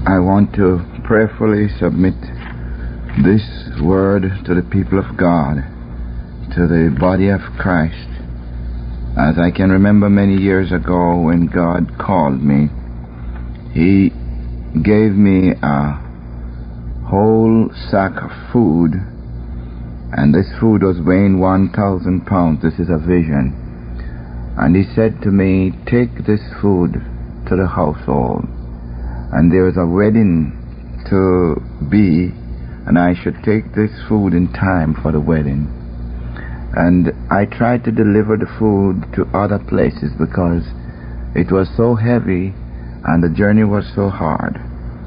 I want to prayerfully submit this word to the people of God, to the body of Christ. As I can remember many years ago when God called me, He gave me a whole sack of food, and this food was weighing 1,000 pounds. This is a vision. And He said to me, take this food to the household, and there is a wedding to be, and I should take this food in time for the wedding. And I tried to deliver the food to other places because it was so heavy and the journey was so hard.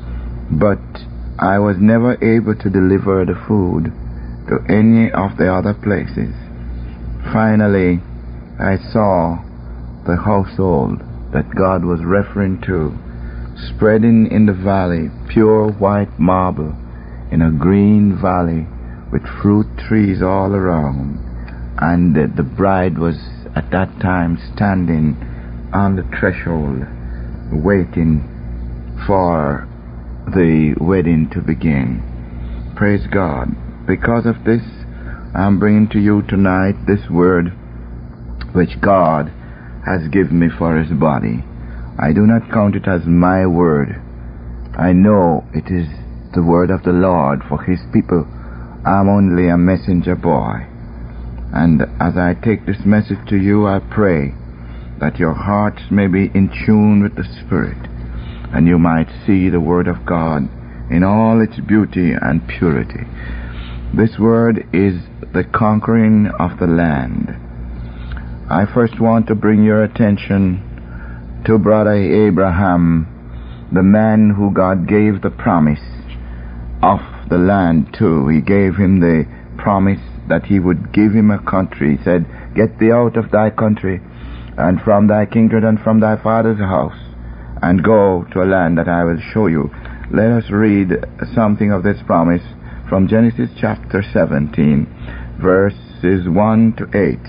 But I was never able to deliver the food to any of the other places. Finally, I saw the household that God was referring to, spreading in the valley, pure white marble in a green valley with fruit trees all around. And the bride was at that time standing on the threshold, waiting for the wedding to begin. Praise God. Because of this, I'm bringing to you tonight this word which God has given me for His body. I do not count it as my word. I know it is the word of the Lord for His people. I'm only a messenger boy. And as I take this message to you, I pray that your hearts may be in tune with the Spirit, and you might see the Word of God in all its beauty and purity. This word is the conquering of the land. I first want to bring your attention to Brother Abraham, the man who God gave the promise of the land to. He gave him the promise that He would give him a country. He said, get thee out of thy country and from thy kindred and from thy father's house, and go to a land that I will show you. Let us read something of this promise from Genesis chapter 17, verses 1 to 8.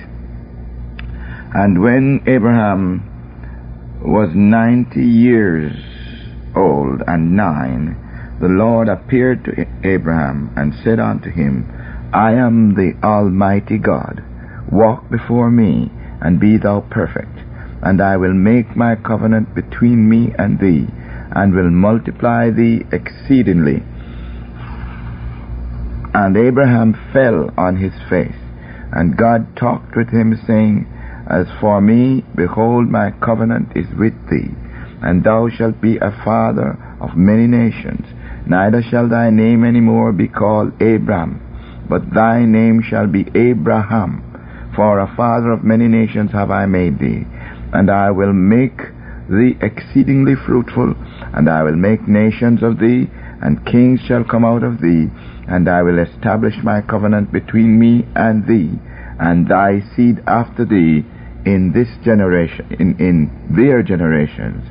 And when Abraham was 90 years old and 9, the Lord appeared to Abraham and said unto him, I am the Almighty God. Walk before me, and be thou perfect. And I will make my covenant between me and thee, and will multiply thee exceedingly. And Abraham fell on his face, and God talked with him, saying, As for me, behold, my covenant is with thee, and thou shalt be a father of many nations. Neither shall thy name any more be called Abram, but thy name shall be Abraham, for a father of many nations have I made thee. And I will make thee exceedingly fruitful, and I will make nations of thee, and kings shall come out of thee. And I will establish my covenant between me and thee, and thy seed after thee in this generation, in their generations,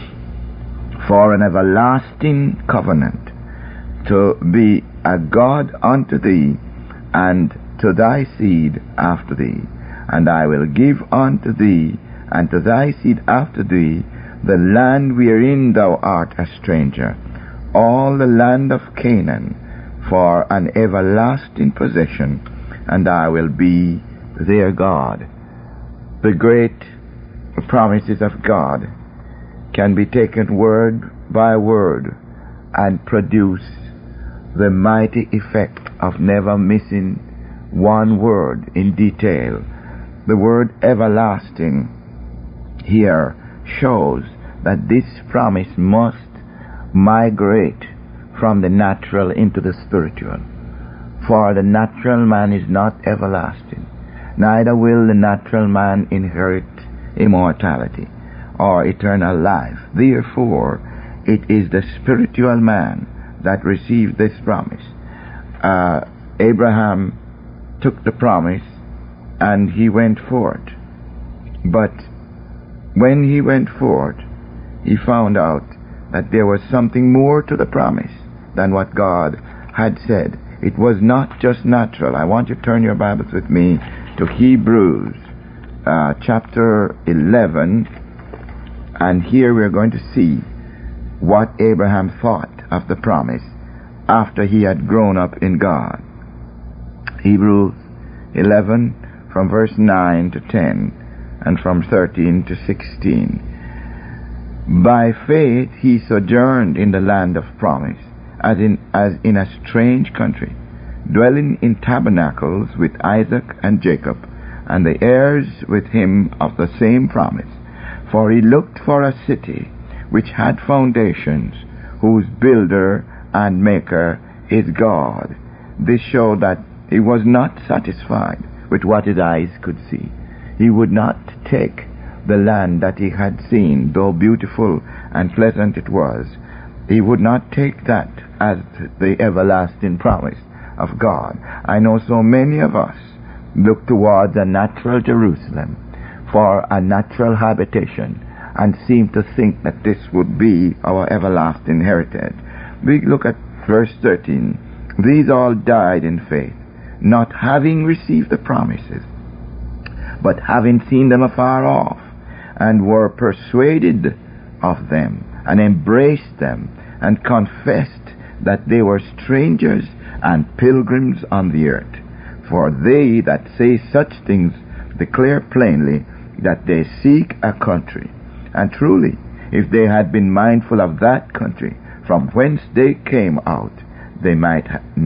for an everlasting covenant, to be a God unto thee, and to thy seed after thee. And I will give unto thee, and to thy seed after thee, the land wherein thou art a stranger, all the land of Canaan, for an everlasting possession, and I will be their God. The great promises of God can be taken word by word and produce the mighty effect of never missing one word in detail. The word everlasting here shows that this promise must migrate from the natural into the spiritual. For the natural man is not everlasting, neither will the natural man inherit immortality or eternal life. Therefore, it is the spiritual man that received this promise. Abraham took the promise and he went forth. But when he went forth, he found out that there was something more to the promise than what God had said. It was not just natural. I want you to turn your Bibles with me to Hebrews chapter 11, and here we're going to see what Abraham thought of the promise after he had grown up in God. Hebrews 11 from verse 9 to 10 and from 13 to 16. By faith he sojourned in the land of promise, as in a strange country, dwelling in tabernacles with Isaac and Jacob, and the heirs with him of the same promise. For he looked for a city which had foundations, whose builder and maker is God. This showed that he was not satisfied with what his eyes could see. He would not take the land that he had seen, though beautiful and pleasant it was. He would not take that as the everlasting promise of God. I know so many of us look towards a natural Jerusalem for a natural habitation and seem to think that this would be our everlasting heritage. We look at verse 13. These all died in faith, not having received the promises, but having seen them afar off, and were persuaded of them, and embraced them, and confessed that they were strangers and pilgrims on the earth. For they that say such things declare plainly that they seek a country. And truly, if they had been mindful of that country from whence they came out, they might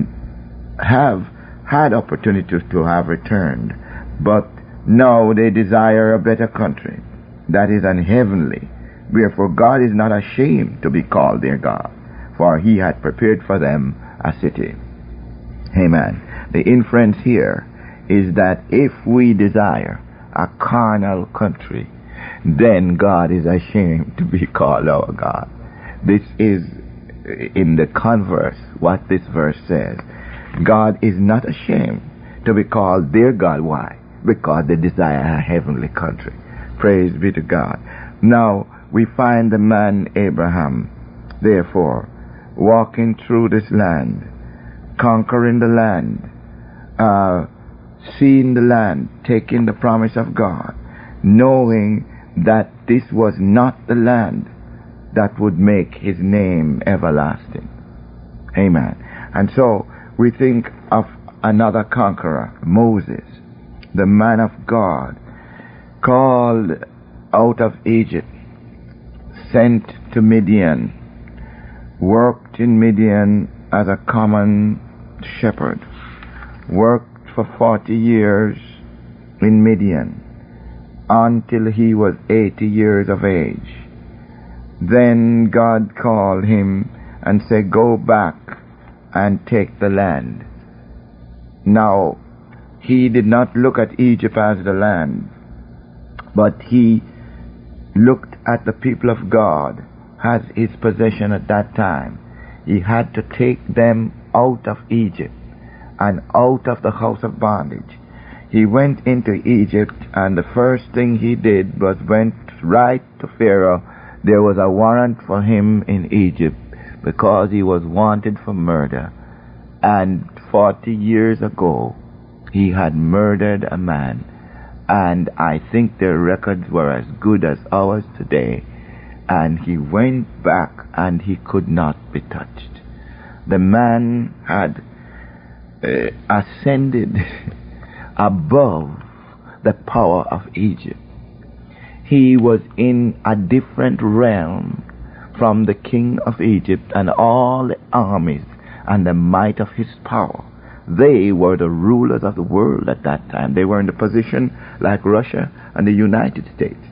have had opportunity to have returned. But now they desire a better country, that is an heavenly. Wherefore God is not ashamed to be called their God, for he had prepared for them a city. Amen. The inference here is that if we desire a carnal country, then God is ashamed to be called our God. This is, in the converse, what this verse says. God is not ashamed to be called their God. Why? Because they desire a heavenly country. Praise be to God. Now, we find the man Abraham, therefore, walking through this land, conquering the land, seeing the land, taking the promise of God, knowing that this was not the land that would make his name everlasting. Amen. And so we think of another conqueror, Moses, the man of God, called out of Egypt, sent to Midian, worked in Midian as a common shepherd, worked for 40 years in Midian until he was 80 years of age. Then God called him and said, go back and take the land. Now, he did not look at Egypt as the land, but he looked at the people of God as his possession at that time. He had to take them out of Egypt and out of the house of bondage. He went into Egypt, and the first thing he did was went right to Pharaoh. There was a warrant for him in Egypt because he was wanted for murder. And 40 years ago, he had murdered a man. And I think their records were as good as ours today. And he went back and he could not be touched. The man had ascended above the power of Egypt. He was in a different realm from the king of Egypt and all the armies and the might of his power. They were the rulers of the world at that time. They were in the position like Russia and the United States.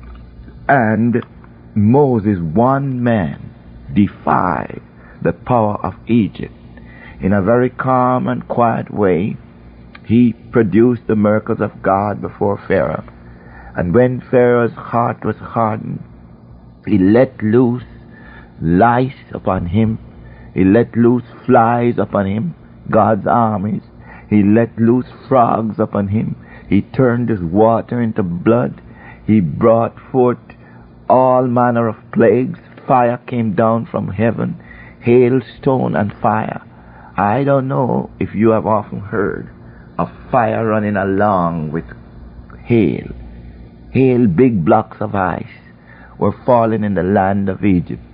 And Moses, one man, defied the power of Egypt. In a very calm and quiet way, he produced the miracles of God before Pharaoh. And when Pharaoh's heart was hardened, he let loose lice upon him. He let loose flies upon him, God's armies. He let loose frogs upon him. He turned his water into blood. He brought forth all manner of plagues. Fire came down from heaven, hailstone and fire. I don't know if you have often heard of fire running along with hail. Hail, big blocks of ice, were falling in the land of Egypt.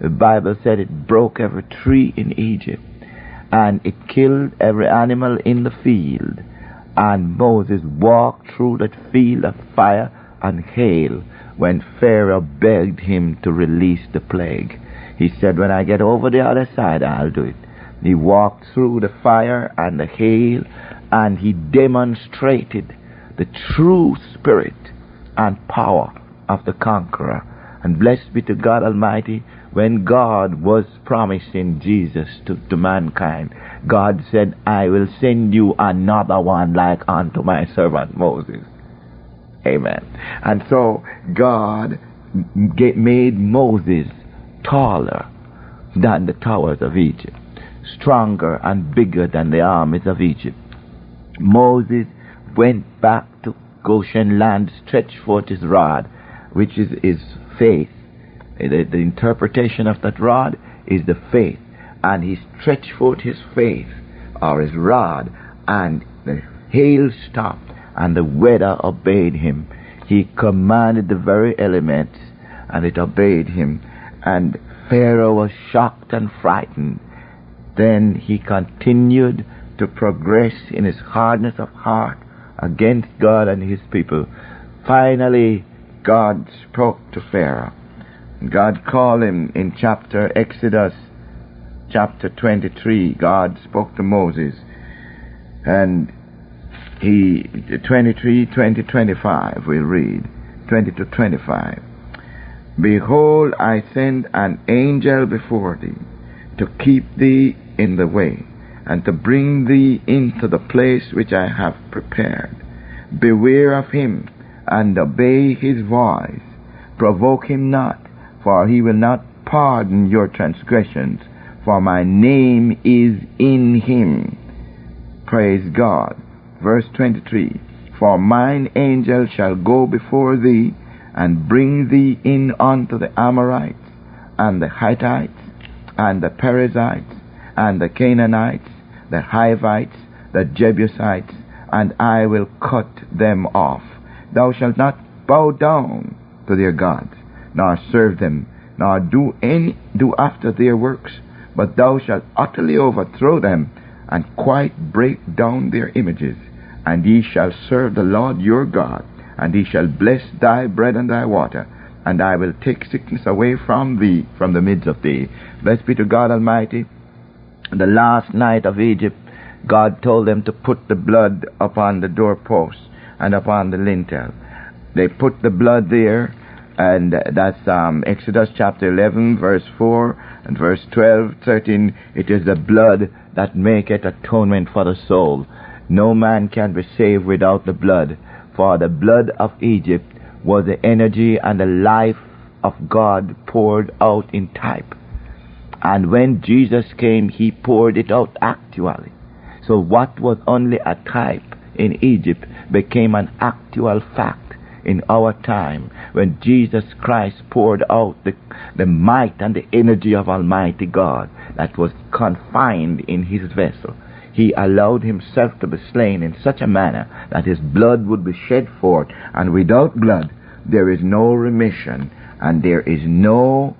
The Bible said it broke every tree in Egypt, and it killed every animal in the field. And Moses walked through that field of fire and hail when Pharaoh begged him to release the plague. He said, when I get over the other side, I'll do it. He walked through the fire and the hail, and he demonstrated the true spirit and power of the conqueror. And blessed be to God Almighty, when God was promising Jesus to mankind, God said, I will send you another one like unto my servant Moses. Amen. And so God made Moses taller than the towers of Egypt, stronger and bigger than the armies of Egypt. Moses went back to Goshen land, stretched forth his rod, which is faith. The interpretation of that rod is the faith. And he stretched forth his faith, or his rod, and the hail stopped, and the weather obeyed him. He commanded the very elements, and it obeyed him. And Pharaoh was shocked and frightened. Then he continued to progress in his hardness of heart against God and his people. Finally, God spoke to Pharaoh. God called him in Exodus chapter 23. God spoke to Moses, and 23, 20, 25, we'll read 20 to 25. Behold, I send an angel before thee to keep thee in the way, and to bring thee into the place which I have prepared. Beware of him, and obey his voice. Provoke him not, for he will not pardon your transgressions, for my name is in him. Praise God. Verse 23. For mine angel shall go before thee, and bring thee in unto the Amorites, and the Hittites, and the Perizzites, and the Canaanites, the Hivites, the Jebusites, and I will cut them off. Thou shalt not bow down to their gods, nor serve them, nor do after their works, but thou shalt utterly overthrow them, and quite break down their images. And ye shall serve the Lord your God, and he shall bless thy bread and thy water, and I will take sickness away from thee, from the midst of thee. Blessed be to God Almighty. The last night of Egypt, God told them to put the blood upon the doorposts and upon the lintel. They put the blood there, and that's Exodus chapter 11, verse 4, and verse 12, 13. It is the blood that maketh atonement for the soul. No man can be saved without the blood, for the blood of Egypt was the energy and the life of God poured out in type. And when Jesus came, he poured it out actually. So what was only a type in Egypt became an actual fact in our time, when Jesus Christ poured out the might and the energy of Almighty God that was confined in his vessel. He allowed himself to be slain in such a manner that his blood would be shed forth, and without blood there is no remission, and there is no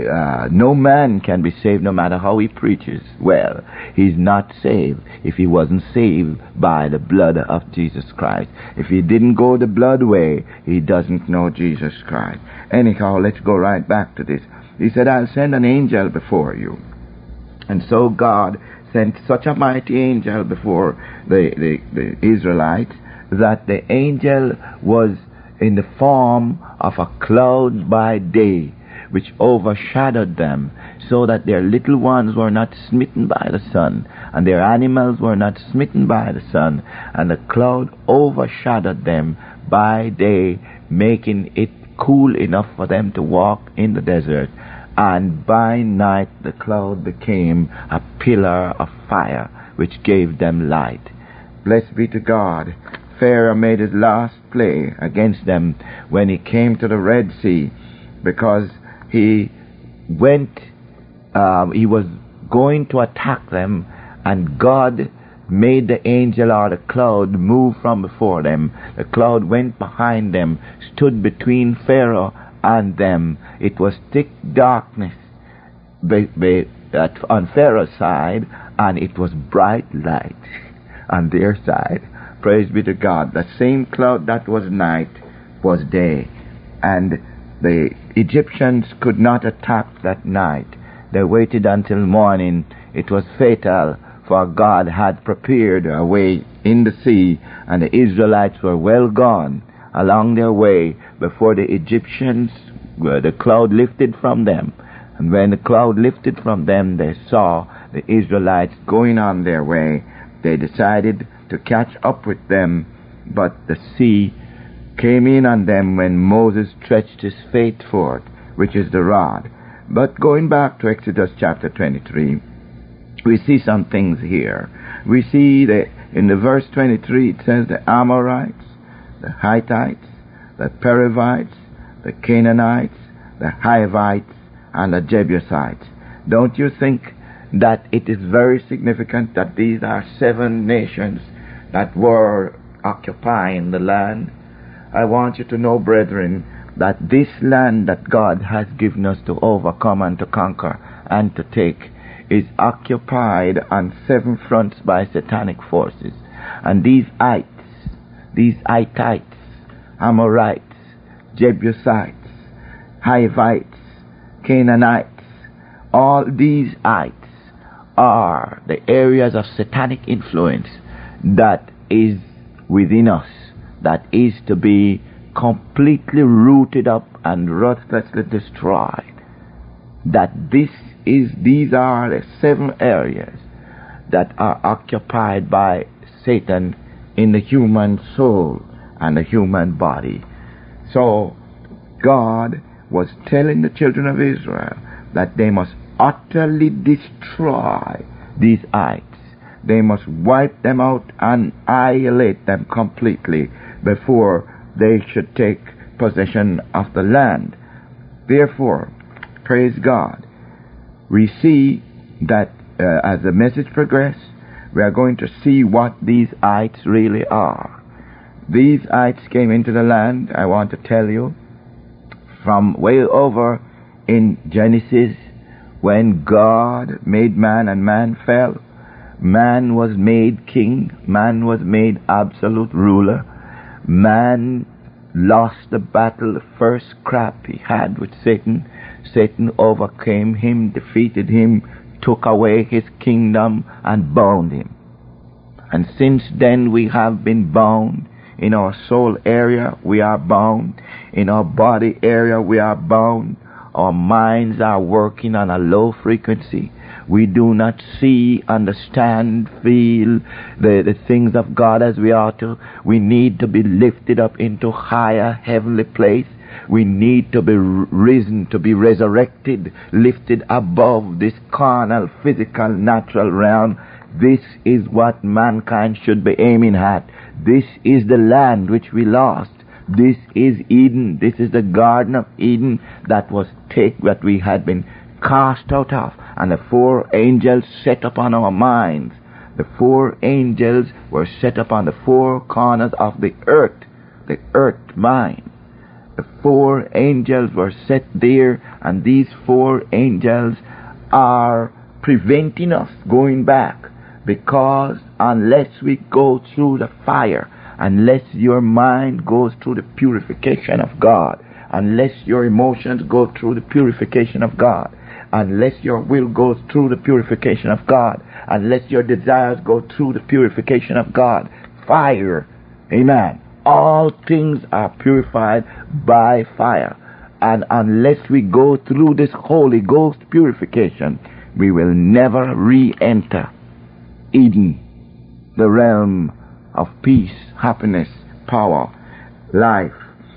man can be saved no matter how he preaches. Well, he's not saved if he wasn't saved by the blood of Jesus Christ. If he didn't go the blood way, he doesn't know Jesus Christ. Anyhow, let's go right back to this. He said, I'll send an angel before you. And so God sent such a mighty angel before the Israelites that the angel was in the form of a cloud by day, which overshadowed them, so that their little ones were not smitten by the sun, and their animals were not smitten by the sun, and the cloud overshadowed them by day, making it cool enough for them to walk in the desert. And by night the cloud became a pillar of fire, which gave them light. Blessed be to God. Pharaoh made his last play against them when he came to the Red Sea, because he was going to attack them, and God made the angel or the cloud move from before them. The cloud went behind them, stood between Pharaoh and them. It was thick darkness. on Pharaoh's side, and it was bright light on their side. Praise be to God. The same cloud that was night was day. And the Egyptians could not attack that night. They waited until morning. It was fatal, for God had prepared a way in the sea, and the Israelites were well gone along their way before the Egyptians, the cloud lifted from them. And when the cloud lifted from them, they saw the Israelites going on their way. They decided to catch up with them, but the sea came in on them when Moses stretched his faith forth, which is the rod. But going back to Exodus chapter 23, we see some things here. We see that in the verse 23 it says the Amorites, the Hittites, the Perizzites, the Canaanites, the Hivites, and the Jebusites. Don't you think that it is very significant that these are 7 nations that were occupying the land? I want you to know, brethren, that this land that God has given us to overcome and to conquer and to take is occupied on 7 fronts by satanic forces. And these Hittites, Amorites, Jebusites, Hivites, Canaanites, all these ites are the areas of satanic influence that is within us, that is to be completely rooted up and ruthlessly destroyed. These are the 7 areas that are occupied by Satan in the human soul and the human body. So God was telling the children of Israel that they must utterly destroy these ites. They must wipe them out and annihilate them completely before they should take possession of the land. Therefore, praise God, we see that as the message progresses, we are going to see what these ites really are. These ites came into the land, I want to tell you, from way over in Genesis, when God made man and man fell. Man was made king. Man was made absolute ruler. Man lost the battle, the first scrap he had with Satan. Satan overcame him, defeated him, took away his kingdom, and bound him. And since then we have been bound. In our soul area we are bound. In our body area we are bound. Our minds are working on a low frequency. We do not see, understand, feel the things of God as we ought to. We need to be lifted up into higher heavenly place. We need to be risen, to be resurrected, lifted above this carnal, physical, natural realm. This is what mankind should be aiming at. This is the land which we lost. This is Eden. This is the Garden of Eden that we had been cast out of. And the 4 angels set upon our minds. The 4 angels were set upon the 4 corners of the earth mind. The 4 angels were set there, and these 4 angels are preventing us going back, because unless we go through the fire, unless your mind goes through the purification of God, unless your emotions go through the purification of God, unless your will goes through the purification of God, unless your desires go through the purification of God, fire, amen. All things are purified by fire. And unless we go through this Holy Ghost purification, we will never re-enter Eden, the realm of peace, happiness, power, life.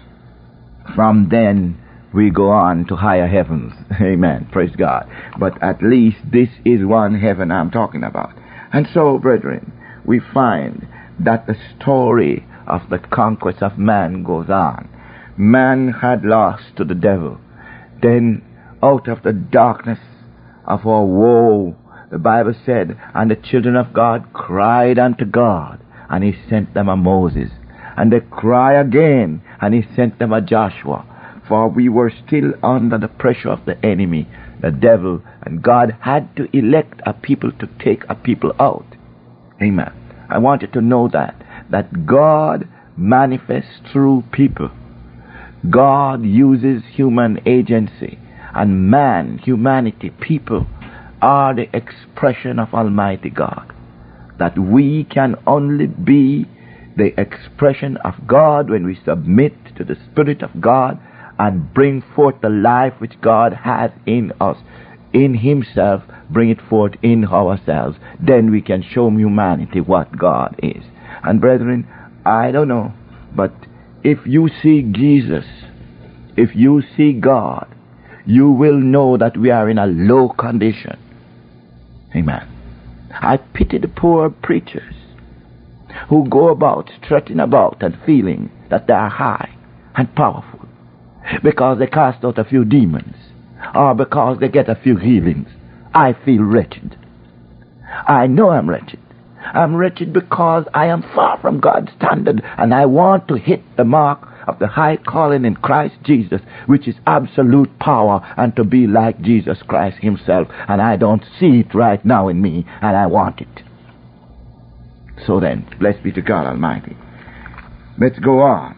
From then we go on to higher heavens. Amen. Praise God. But at least this is one heaven I'm talking about. And so, brethren, we find that the story of the conquest of man goes on. Man had lost to the devil. Then out of the darkness of our woe, the Bible said, and the children of God cried unto God, and he sent them a Moses. And they cry again, and he sent them a Joshua. For we were still under the pressure of the enemy. the devil, and God had to elect a people to take a people out. Amen. I want you to know that God manifests through people. God uses human agency, and man, humanity, people are the expression of Almighty God. That we can only be the expression of God when we submit to the Spirit of God and bring forth the life which God has in us, in Himself, bring it forth in ourselves. Then we can show humanity what God is. And brethren, I don't know, but if you see Jesus, if you see God, you will know that we are in a low condition. Amen. I pity the poor preachers who go about, strutting about and feeling that they are high and powerful because they cast out a few demons or because they get a few healings. I feel wretched. I know I'm wretched. I'm wretched because I am far from God's standard, and I want to hit the mark of the high calling in Christ Jesus, which is absolute power, and to be like Jesus Christ Himself. And I don't see it right now in me, and I want it. So then, blessed be to God Almighty. Let's go on.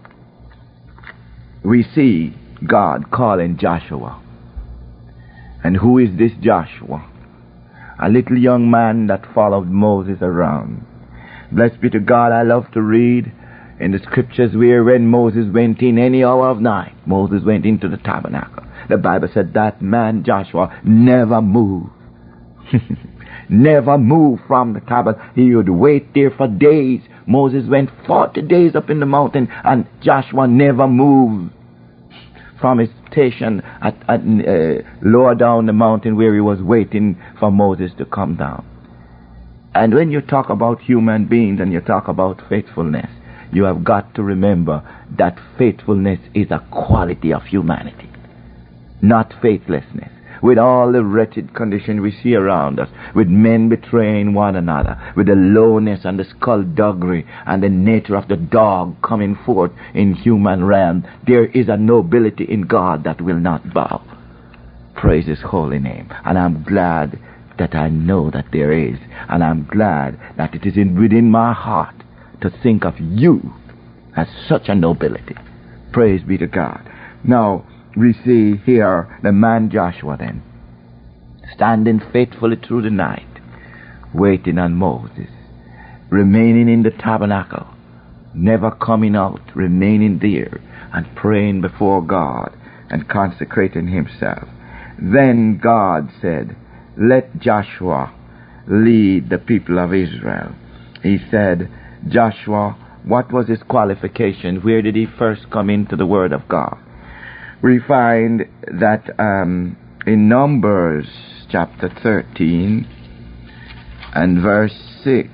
We see God calling Joshua. And who is this Joshua? A little young man that followed Moses around. Blessed be to God, I love to read in the scriptures where when Moses went in any hour of night, Moses went into the tabernacle. The Bible said that man Joshua never moved. Never moved from the tabernacle. He would wait there for days. Moses went 40 days up in the mountain, and Joshua never moved from his station at lower down the mountain where he was waiting for Moses to come down. And when you talk about human beings and you talk about faithfulness, you have got to remember that faithfulness is a quality of humanity, not faithlessness. With all the wretched condition we see around us, with men betraying one another, with the lowness and the skullduggery and the nature of the dog coming forth in human realm, there is a nobility in God that will not bow. Praise His holy name. And I'm glad that I know that there is. And I'm glad that it is within my heart to think of you as such a nobility. Praise be to God. Now, we see here the man Joshua then, standing faithfully through the night, waiting on Moses, remaining in the tabernacle, never coming out, remaining there and praying before God and consecrating himself. Then God said, let Joshua lead the people of Israel. He said, Joshua, what was his qualification? Where did he first come into the Word of God? We find that in Numbers chapter 13 and verse 6.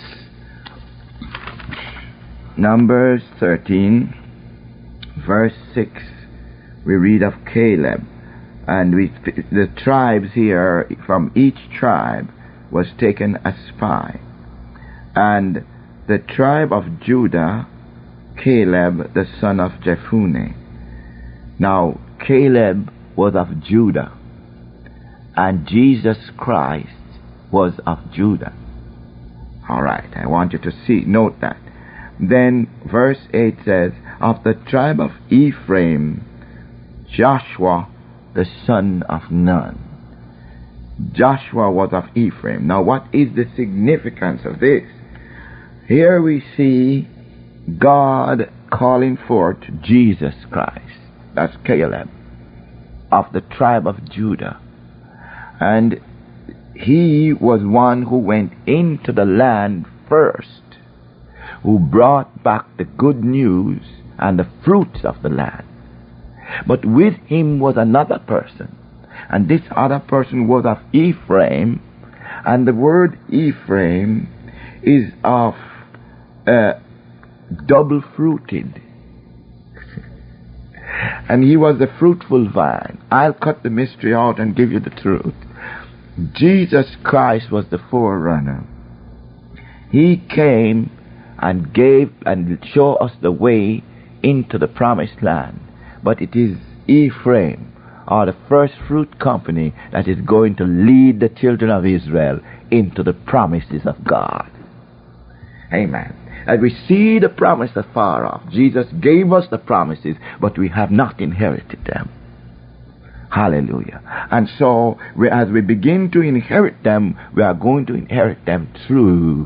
Numbers 13 verse 6, we read of Caleb. And the tribes here, from each tribe was taken a spy. And the tribe of Judah, Caleb the son of Jephunneh. Now, Caleb was of Judah, and Jesus Christ was of Judah. All right, I want you to note that. Then verse 8 says, of the tribe of Ephraim, Joshua the son of Nun. Joshua was of Ephraim. Now, what is the significance of this? Here we see God calling forth Jesus Christ. That's Caleb, of the tribe of Judah. And he was one who went into the land first, who brought back the good news and the fruits of the land. But with him was another person, and this other person was of Ephraim, and the word Ephraim is of double-fruited. And he was the fruitful vine. I'll cut the mystery out and give you the truth. Jesus Christ was the forerunner. He came and gave and showed us the way into the promised land. But it is Ephraim, are the first fruit company that is going to lead the children of Israel into the promises of God. Amen. And we see the promise afar off. Jesus gave us the promises, but we have not inherited them. Hallelujah. And so, as we begin to inherit them, we are going to inherit them through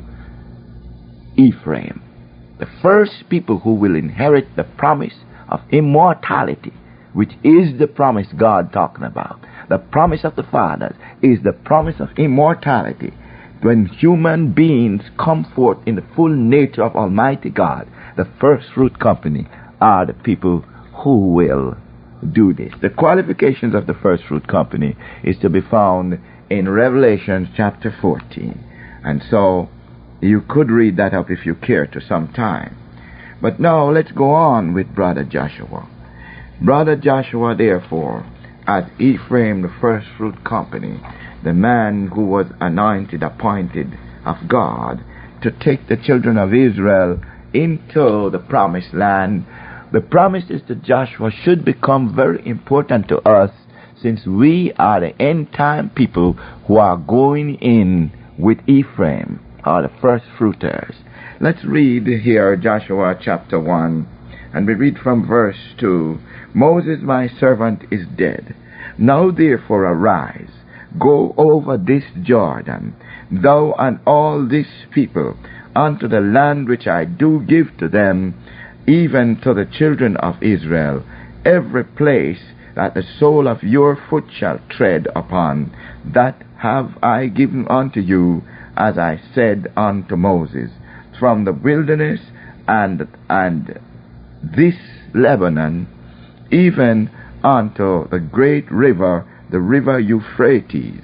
Ephraim. The first people who will inherit the promise of immortality, which is the promise God talking about. The promise of the Father is the promise of immortality. When human beings come forth in the full nature of Almighty God, the first fruit company are the people who will do this. The qualifications of the first fruit company is to be found in Revelation chapter 14. And so you could read that up if you care to some time. But now let's go on with Brother Joshua. Brother Joshua, therefore, as Ephraim, the first fruit company, the man who was anointed, appointed of God to take the children of Israel into the promised land, the promises to Joshua should become very important to us, since we are the end time people who are going in with Ephraim, are the first fruiters. Let's read here Joshua chapter 1, and we read from verse 2. Moses my servant is dead. Now therefore arise, go over this Jordan, thou and all this people, unto the land which I do give to them, even to the children of Israel, every place that the sole of your foot shall tread upon, that have I given unto you, as I said unto Moses, from the wilderness and this Lebanon, even unto the great river, the river Euphrates,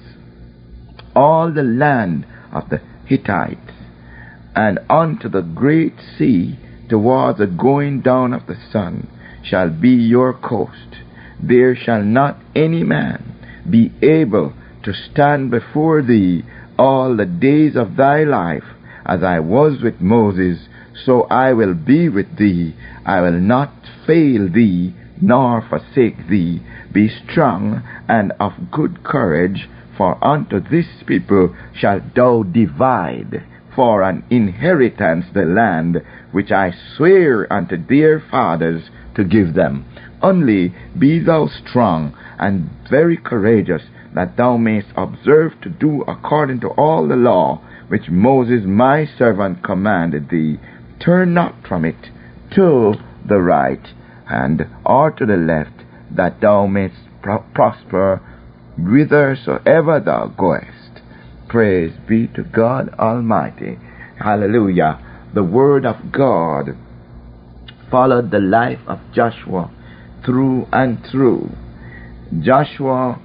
all the land of the Hittites, and unto the great sea, towards the going down of the sun, shall be your coast. There shall not any man be able to stand before thee all the days of thy life. As I was with Moses, so I will be with thee. I will not fail thee, nor forsake thee. Be strong and of good courage, for unto this people shalt thou divide for an inheritance the land which I swear unto their fathers to give them. Only be thou strong and very courageous, that thou mayst observe to do according to all the law which Moses my servant commanded thee. Turn not from it to the right hand or to the left, that thou mayst prosper whithersoever thou goest. Praise be to God Almighty. Hallelujah. The word of God followed the life of Joshua through and through. Joshua,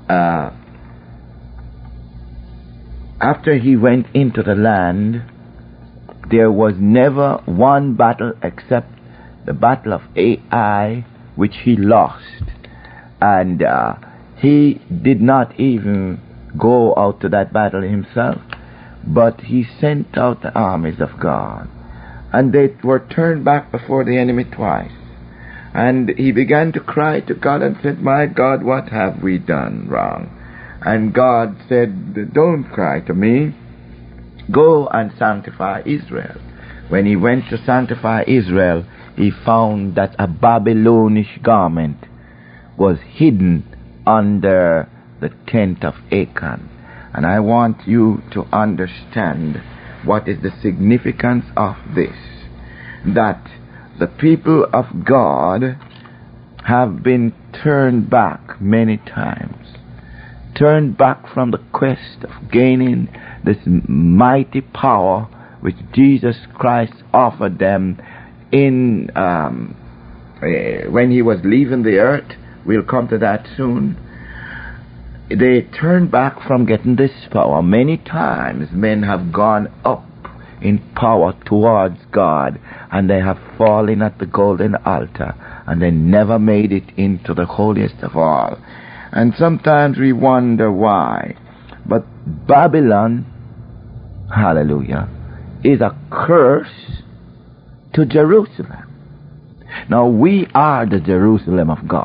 after he went into the land, there was never one battle except the battle of Ai, which he lost. And he did not even go out to that battle himself, but he sent out the armies of God. And they were turned back before the enemy twice. And he began to cry to God and said, my God, what have we done wrong? And God said, don't cry to me. Go and sanctify Israel. When he went to sanctify Israel, he found that a Babylonish garment was hidden under the tent of Achan. And I want you to understand what is the significance of this. That the people of God have been turned back many times. Turned back from the quest of gaining this mighty power which Jesus Christ offered them in when he was leaving the earth. We'll come to that soon. They turned back from getting this power. Many times men have gone up in power towards God, and they have fallen at the golden altar, and they never made it into the holiest of all. And sometimes we wonder why. But Babylon, hallelujah, is a curse to Jerusalem. Now we are the Jerusalem of God.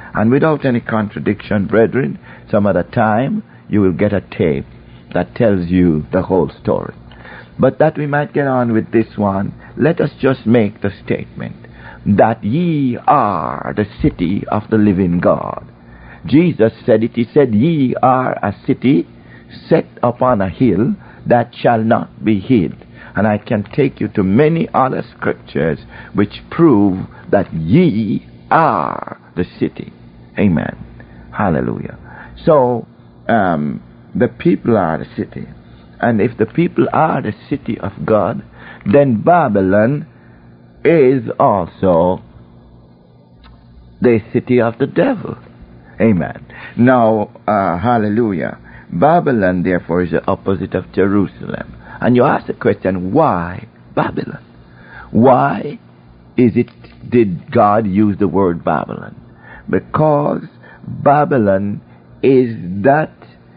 And without any contradiction, brethren, some other time you will get a tape that tells you the whole story. But that we might get on with this one, let us just make the statement that ye are the city of the living God. Jesus said it. He said, ye are a city set upon a hill that shall not be hid. And I can take you to many other scriptures which prove that ye are the city. Amen. Hallelujah. So, the people are the city. And if the people are the city of God, then Babylon is also the city of the devil. Amen. Now, hallelujah. Babylon, therefore, is the opposite of Jerusalem. And you ask the question, why Babylon? Why did God use the word Babylon? Because Babylon is that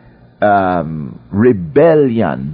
rebellion,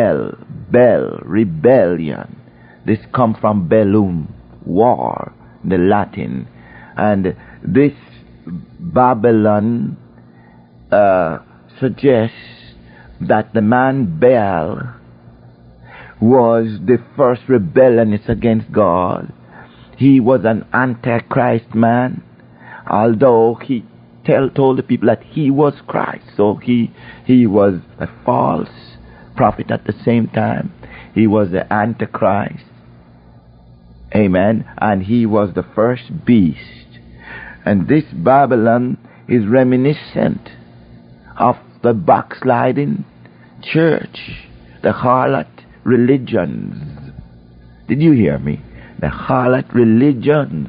rebellion. This comes from bellum, war, the Latin. And this Babylon suggests that the man Baal was the first rebellionist against God. He was an antichrist man, although he told the people that he was Christ. So he was a false prophet at the same time. He was the antichrist. Amen. And he was the first beast. And this Babylon is reminiscent of the backsliding church, the harlot religions. Did you hear me? The harlot religions.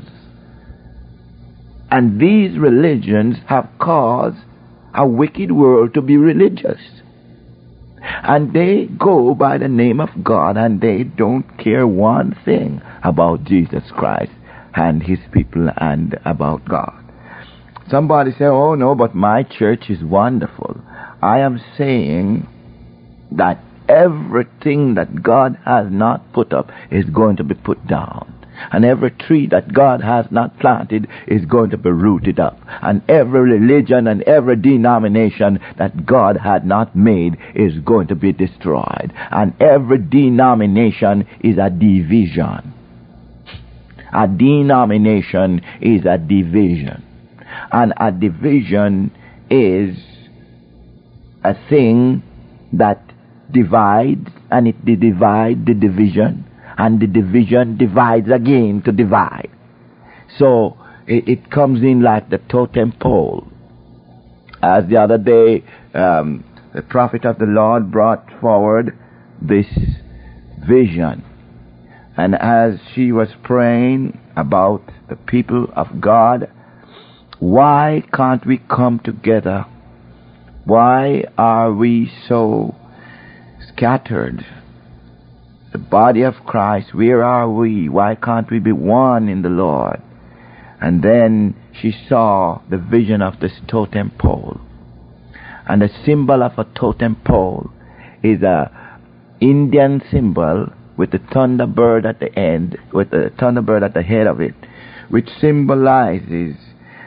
And these religions have caused a wicked world to be religious. And they go by the name of God, and they don't care one thing about Jesus Christ and his people and about God. Somebody say, oh no, but my church is wonderful. I am saying that everything that God has not put up is going to be put down. And every tree that God has not planted is going to be rooted up. And every religion and every denomination that God had not made is going to be destroyed. And every denomination is a division. A denomination is a division. And a division is a thing that divides, and it divides the division. And the division divides again to divide. So it comes in like the totem pole. As the other day, the prophet of the Lord brought forward this vision. And as she was praying about the people of God, why can't we come together? Why are we so scattered? The body of Christ, where are we? Why can't we be one in the Lord? And then she saw the vision of this totem pole. And the symbol of a totem pole is a Indian symbol with the thunderbird at the end, with the thunderbird at the head of it, which symbolizes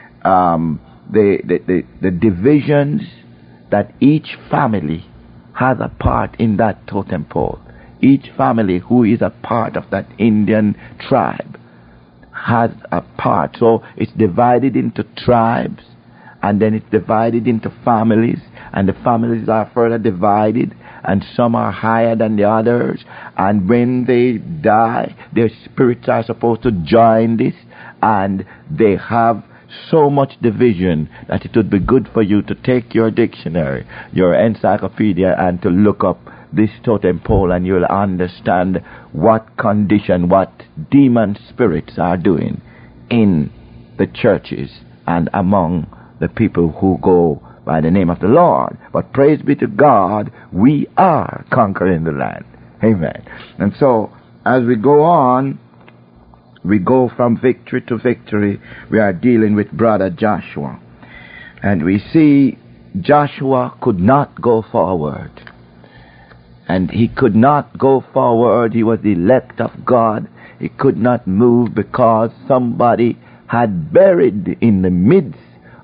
the divisions that each family has a part in that totem pole. Each family who is a part of that Indian tribe has a part. So it's divided into tribes, and then it's divided into families, and the families are further divided, and some are higher than the others. And when they die, their spirits are supposed to join this, and they have so much division that it would be good for you to take your dictionary, your encyclopedia, and to look up this totem pole, and you'll understand what condition, what demon spirits are doing in the churches and among the people who go by the name of the Lord. But praise be to God, we are conquering the land. Amen. And so, as we go on, we go from victory to victory. We are dealing with brother Joshua. And we see Joshua could not go forward. And he could not go forward. He was the elect of God. He could not move because somebody had buried in the midst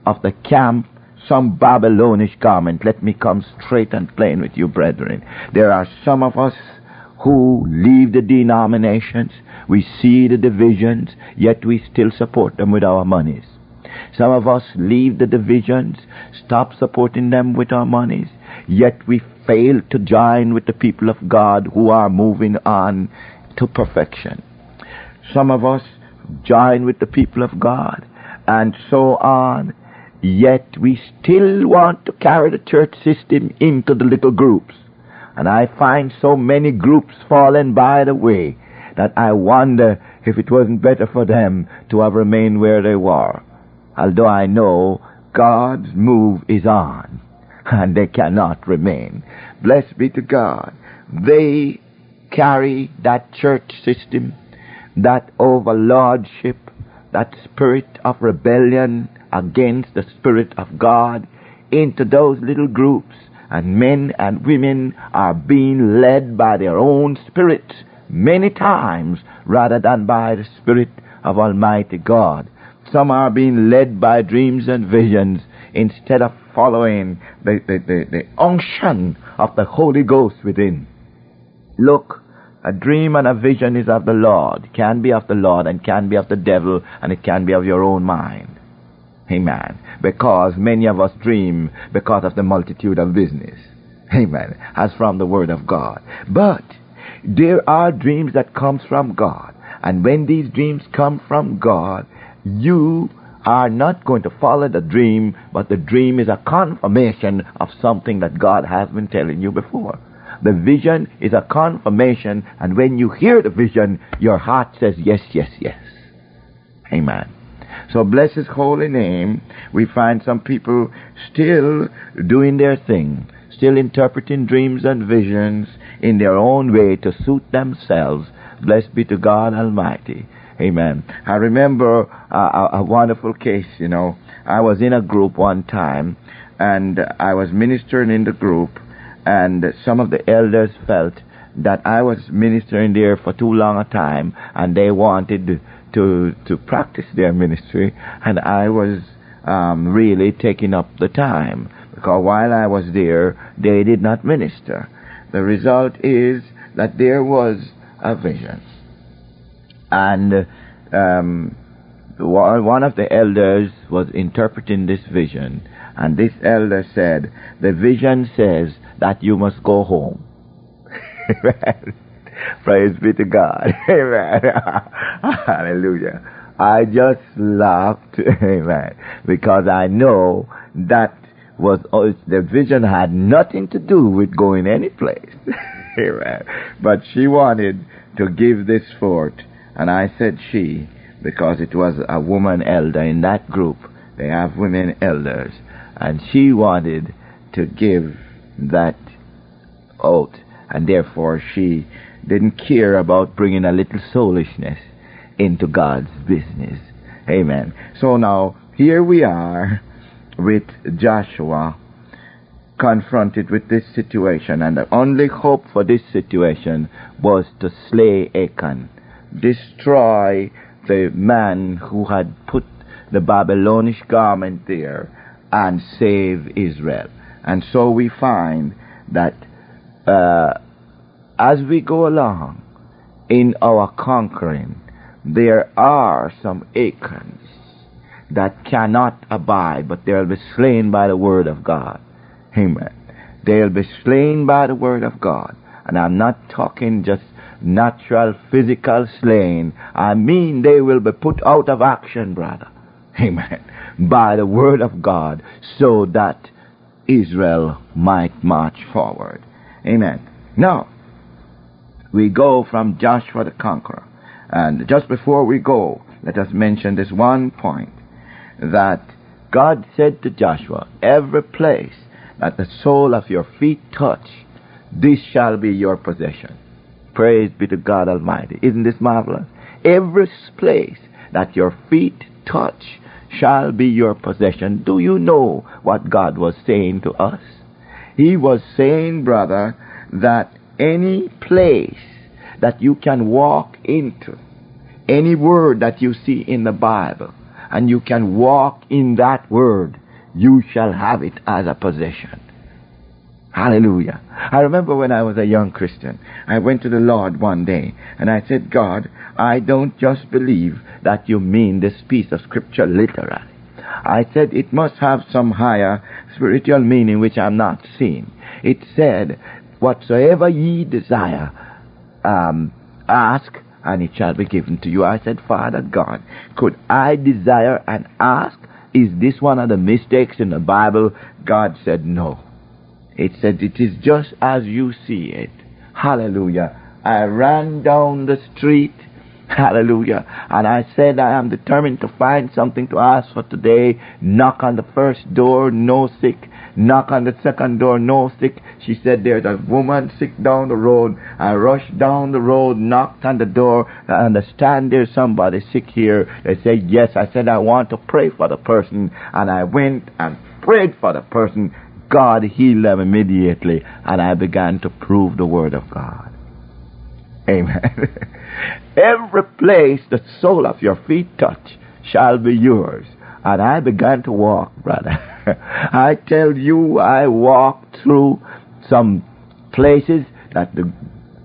of the camp some Babylonish garment. Let me come straight and plain with you, brethren. There are some of us who leave the denominations. We see the divisions, yet we still support them with our monies. Some of us leave the divisions, stop supporting them with our monies, yet we fail to join with the people of God who are moving on to perfection. Some of us join with the people of God, and so on, yet we still want to carry the church system into the little groups. And I find so many groups falling by the way that I wonder if it wasn't better for them to have remained where they were. Although I know God's move is on, and they cannot remain. Blessed be to God. They carry that church system, that overlordship, that spirit of rebellion against the Spirit of God into those little groups, and men and women are being led by their own spirits many times rather than by the Spirit of Almighty God. Some are being led by dreams and visions instead of following the unction of the Holy Ghost within. Look, a dream and a vision is of the Lord, can be of the Lord and can be of the devil, and it can be of your own mind. Amen. Because many of us dream because of the multitude of business. Amen. As from the Word of God. But there are dreams that comes from God. And when these dreams come from God, you are not going to follow the dream, but the dream is a confirmation of something that God has been telling you before. The vision is a confirmation, and when you hear the vision, your heart says, yes, yes, yes. Amen. So bless His holy name. We find some people still doing their thing, still interpreting dreams and visions in their own way to suit themselves. Blessed be to God Almighty. Amen. I remember a wonderful case, I was in a group one time, and I was ministering in the group, and some of the elders felt that I was ministering there for too long a time, and they wanted to practice their ministry, and I was really taking up the time, because while I was there, they did not minister. The result is that there was a vision. And one of the elders was interpreting this vision, and this elder said, the vision says that you must go home. Praise be to God. Amen. Hallelujah. I just laughed, amen, because I know that the vision had nothing to do with going any place. Amen. But she wanted to give this forth. And I said she, because it was a woman elder in that group. They have women elders. And she wanted to give that out. And therefore she didn't care about bringing a little soulishness into God's business. Amen. So now, here we are with Joshua confronted with this situation. And the only hope for this situation was to slay Achan. Destroy the man who had put the Babylonish garment there and save Israel. And so we find that as we go along in our conquering, there are some Achans that cannot abide, but they'll be slain by the word of God. Amen. They'll be slain by the word of God. And I'm not talking just natural, physical slaying. I mean they will be put out of action, brother. Amen. By the word of God, so that Israel might march forward. Amen. Now, we go from Joshua the Conqueror. And just before we go, let us mention this one point, that God said to Joshua, every place that the sole of your feet touch, this shall be your possession. Praise be to God Almighty. Isn't this marvelous? Every place that your feet touch shall be your possession. Do you know what God was saying to us? He was saying, brother, that any place that you can walk into, any word that you see in the Bible, and you can walk in that word, you shall have it as a possession. Hallelujah. I remember when I was a young Christian, I went to the Lord one day and I said, God, I don't just believe that you mean this piece of scripture literally. I said it must have some higher spiritual meaning which I'm not seeing. It said, whatsoever ye desire, ask, and it shall be given to you. I said, Father God, could I desire and ask? Is this one of the mistakes in the Bible? God said, no. It said, it is just as you see it. Hallelujah. I ran down the street. Hallelujah. And I said, I am determined to find something to ask for today. Knock on the first door, no sick. Knock on the second door, no sick. She said, there's a woman sick down the road. I rushed down the road, knocked on the door. I understand there's somebody sick here. They said, yes. I said, I want to pray for the person. And I went and prayed for the person. God healed them immediately. And I began to prove the word of God. Amen. Every place the sole of your feet touch shall be yours. And I began to walk, brother. I tell you, I walked through some places that the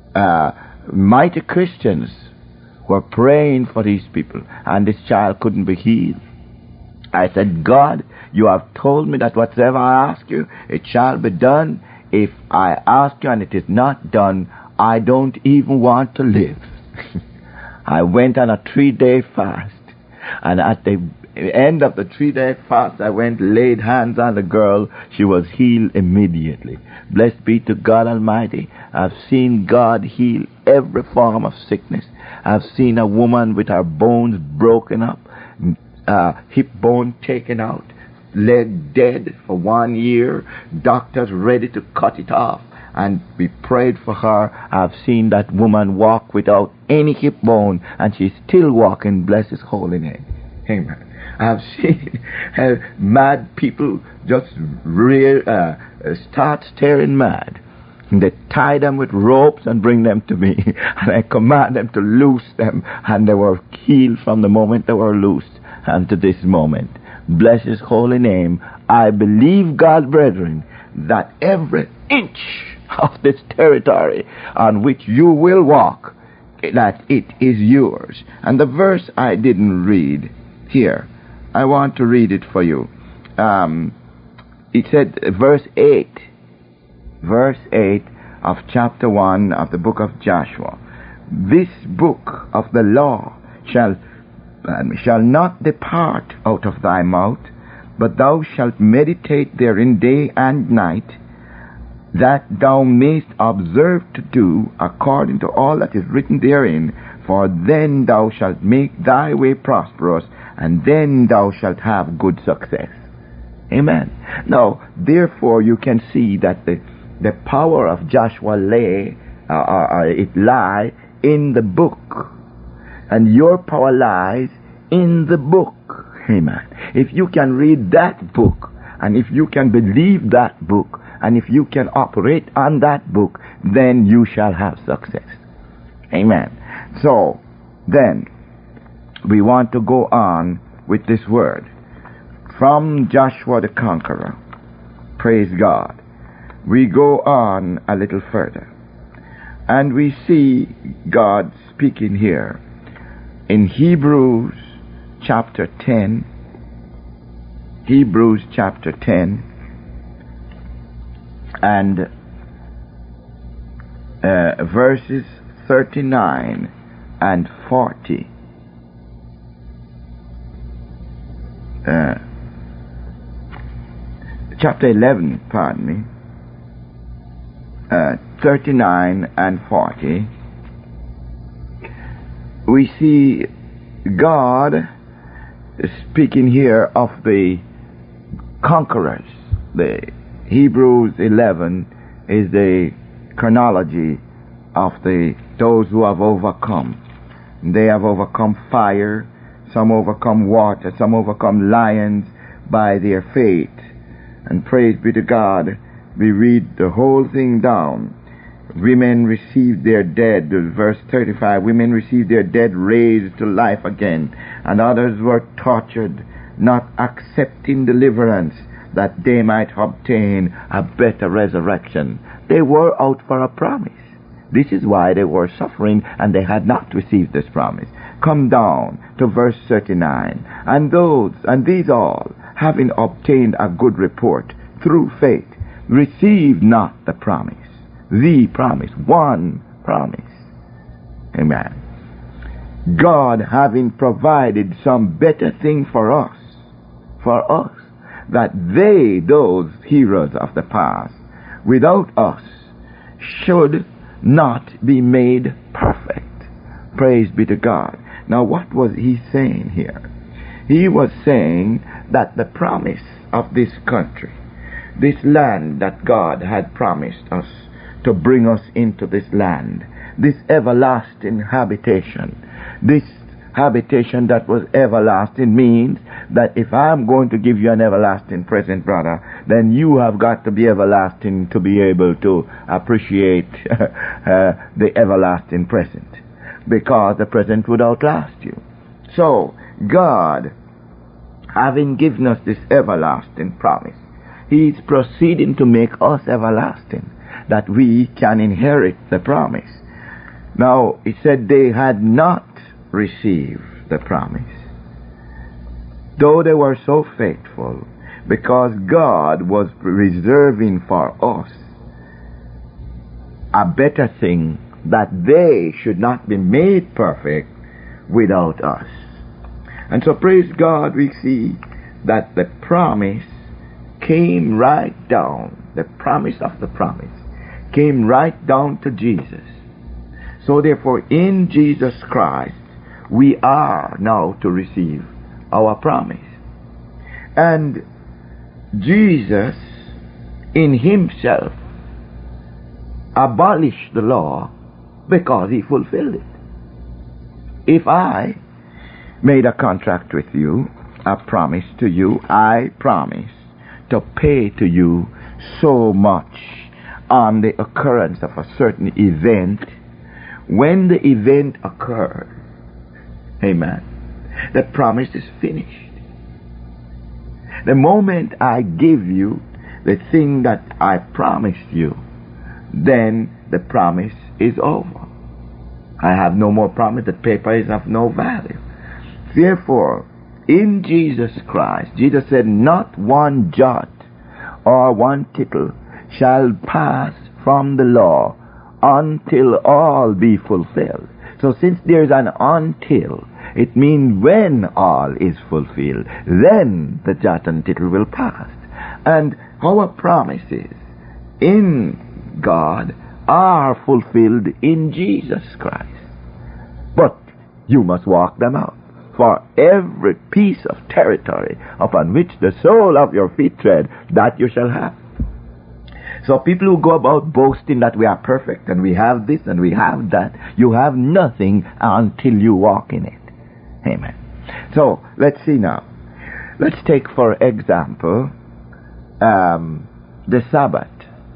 mighty Christians were praying for these people, and this child couldn't be healed. I said, God, you have told me that whatsoever I ask you, it shall be done. If I ask you and it is not done, I don't even want to live. I went on a 3-day fast, and at the end of the 3-day fast, I went, laid hands on the girl. She was healed immediately. Blessed be to God Almighty. I've seen God heal every form of sickness. I've seen a woman with her bones broken up, hip bone taken out, leg dead for 1 year, doctors ready to cut it off, and we prayed for her. I've seen that woman walk without any hip bone, and she's still walking. Bless his holy name. Amen. I've seen mad people just start staring mad. And they tie them with ropes and bring them to me. And I command them to loose them. And they were healed from the moment they were loosed and to this moment. Bless his holy name. I believe, God, brethren, that every inch of this territory on which you will walk, that it is yours. And the verse I didn't read here, I want to read it for you. It said, verse 8 of chapter 1 of the book of Joshua. This book of the law shall not depart out of thy mouth, but thou shalt meditate therein day and night, that thou mayst observe to do according to all that is written therein, for then thou shalt make thy way prosperous, and then thou shalt have good success. Amen. Now, therefore, you can see that the power of Joshua lay in the book, and your power lies in the book. Amen. If you can read that book, and if you can believe that book, and if you can operate on that book, then you shall have success. Amen. So, then, we want to go on with this word. From Joshua the Conqueror, praise God, we go on a little further. And we see God speaking here in Hebrews chapter 10. Hebrews chapter 10 and verses 39 and 40. Chapter 11, pardon me. 39 and 40. We see God speaking here of the conquerors. The Hebrews 11 is the chronology of those who have overcome. They have overcome fire, some overcome water, some overcome lions by their faith. And praise be to God, we read the whole thing down. women received their dead. Verse 35, women received their dead raised to life again, and others were tortured, not accepting deliverance, that they might obtain a better resurrection. They were out for a promise. This is why they were suffering, and they had not received this promise. Come down to verse 39. And these all, having obtained a good report through faith, received not the promise. The promise. One promise. Amen. God having provided some better thing for us, that they, those heroes of the past, without us, should not be made perfect. Praise be to God. Now what was he saying here? He was saying that the promise of this country, this land that God had promised us to bring us into this land, this everlasting habitation, this habitation that was everlasting, means that if I'm going to give you an everlasting present, brother, then you have got to be everlasting to be able to appreciate the everlasting present, because the present would outlast you. So God, having given us this everlasting promise, he is proceeding to make us everlasting, that we can inherit the promise. Now, he said they had not received the promise, though they were so faithful, because God was reserving for us a better thing, that they should not be made perfect without us. And so, praise God, we see that the promise came right down, the promise of the promise came right down to Jesus. So therefore, in Jesus Christ, we are now to receive our promise. And Jesus in himself abolished the law because he fulfilled it. If I made a contract with you, a promise to you, I promise to pay to you so much on the occurrence of a certain event. When the event occurs, amen, the promise is finished. The moment I give you the thing that I promised you, then the promise is over. I have no more promise. The paper is of no value. Therefore, in Jesus Christ, Jesus said, not one jot or one tittle shall pass from the law until all be fulfilled. So since there's an until, it means when all is fulfilled, then the jot and tittle will pass. And our promises in God are fulfilled in Jesus Christ. But you must walk them out. For every piece of territory upon which the sole of your feet tread, that you shall have. So people who go about boasting that we are perfect and we have this and we have that, you have nothing until you walk in it. Amen. So let's see now. Let's take for example the Sabbath.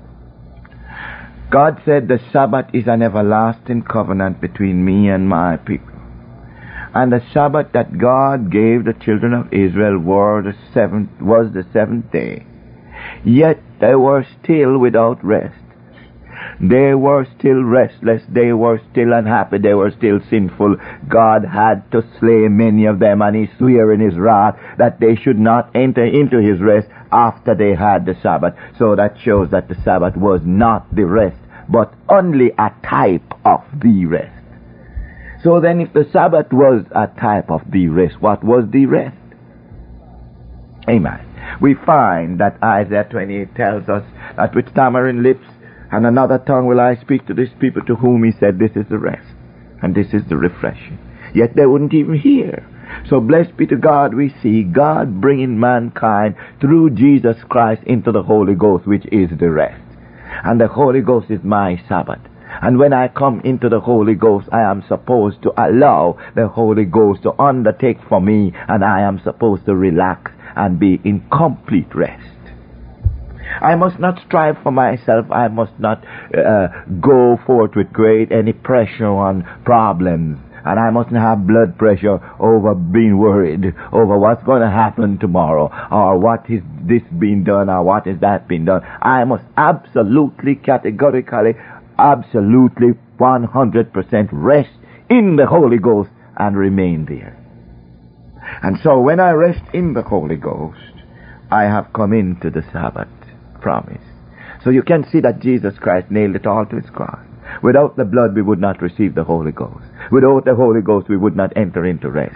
God said the Sabbath is an everlasting covenant between me and my people. And the Sabbath that God gave the children of Israel was the seventh day. Yet they were still without rest. They were still restless. They were still unhappy. They were still sinful. God had to slay many of them, and he swore in his wrath that they should not enter into his rest after they had the Sabbath. So that shows that the Sabbath was not the rest, but only a type of the rest. So then if the Sabbath was a type of the rest, what was the rest? Amen. We find that Isaiah 28 tells us that with stammering lips and another tongue will I speak to this people, to whom he said, this is the rest and this is the refreshing. Yet they wouldn't even hear. So blessed be to God, we see God bringing mankind through Jesus Christ into the Holy Ghost, which is the rest. And the Holy Ghost is my Sabbath. And when I come into the Holy Ghost, I am supposed to allow the Holy Ghost to undertake for me, and I am supposed to relax and be in complete rest. I must not strive for myself. I must not go forth with any pressure on problems. And I mustn't have blood pressure over being worried over what's going to happen tomorrow, or what is this being done, or what is that being done. I must absolutely, categorically, absolutely 100% rest in the Holy Ghost and remain there. And so when I rest in the Holy Ghost, I have come into the Sabbath promise. So you can see that Jesus Christ nailed it all to his cross. Without the blood, we would not receive the Holy Ghost. Without the Holy Ghost, we would not enter into rest.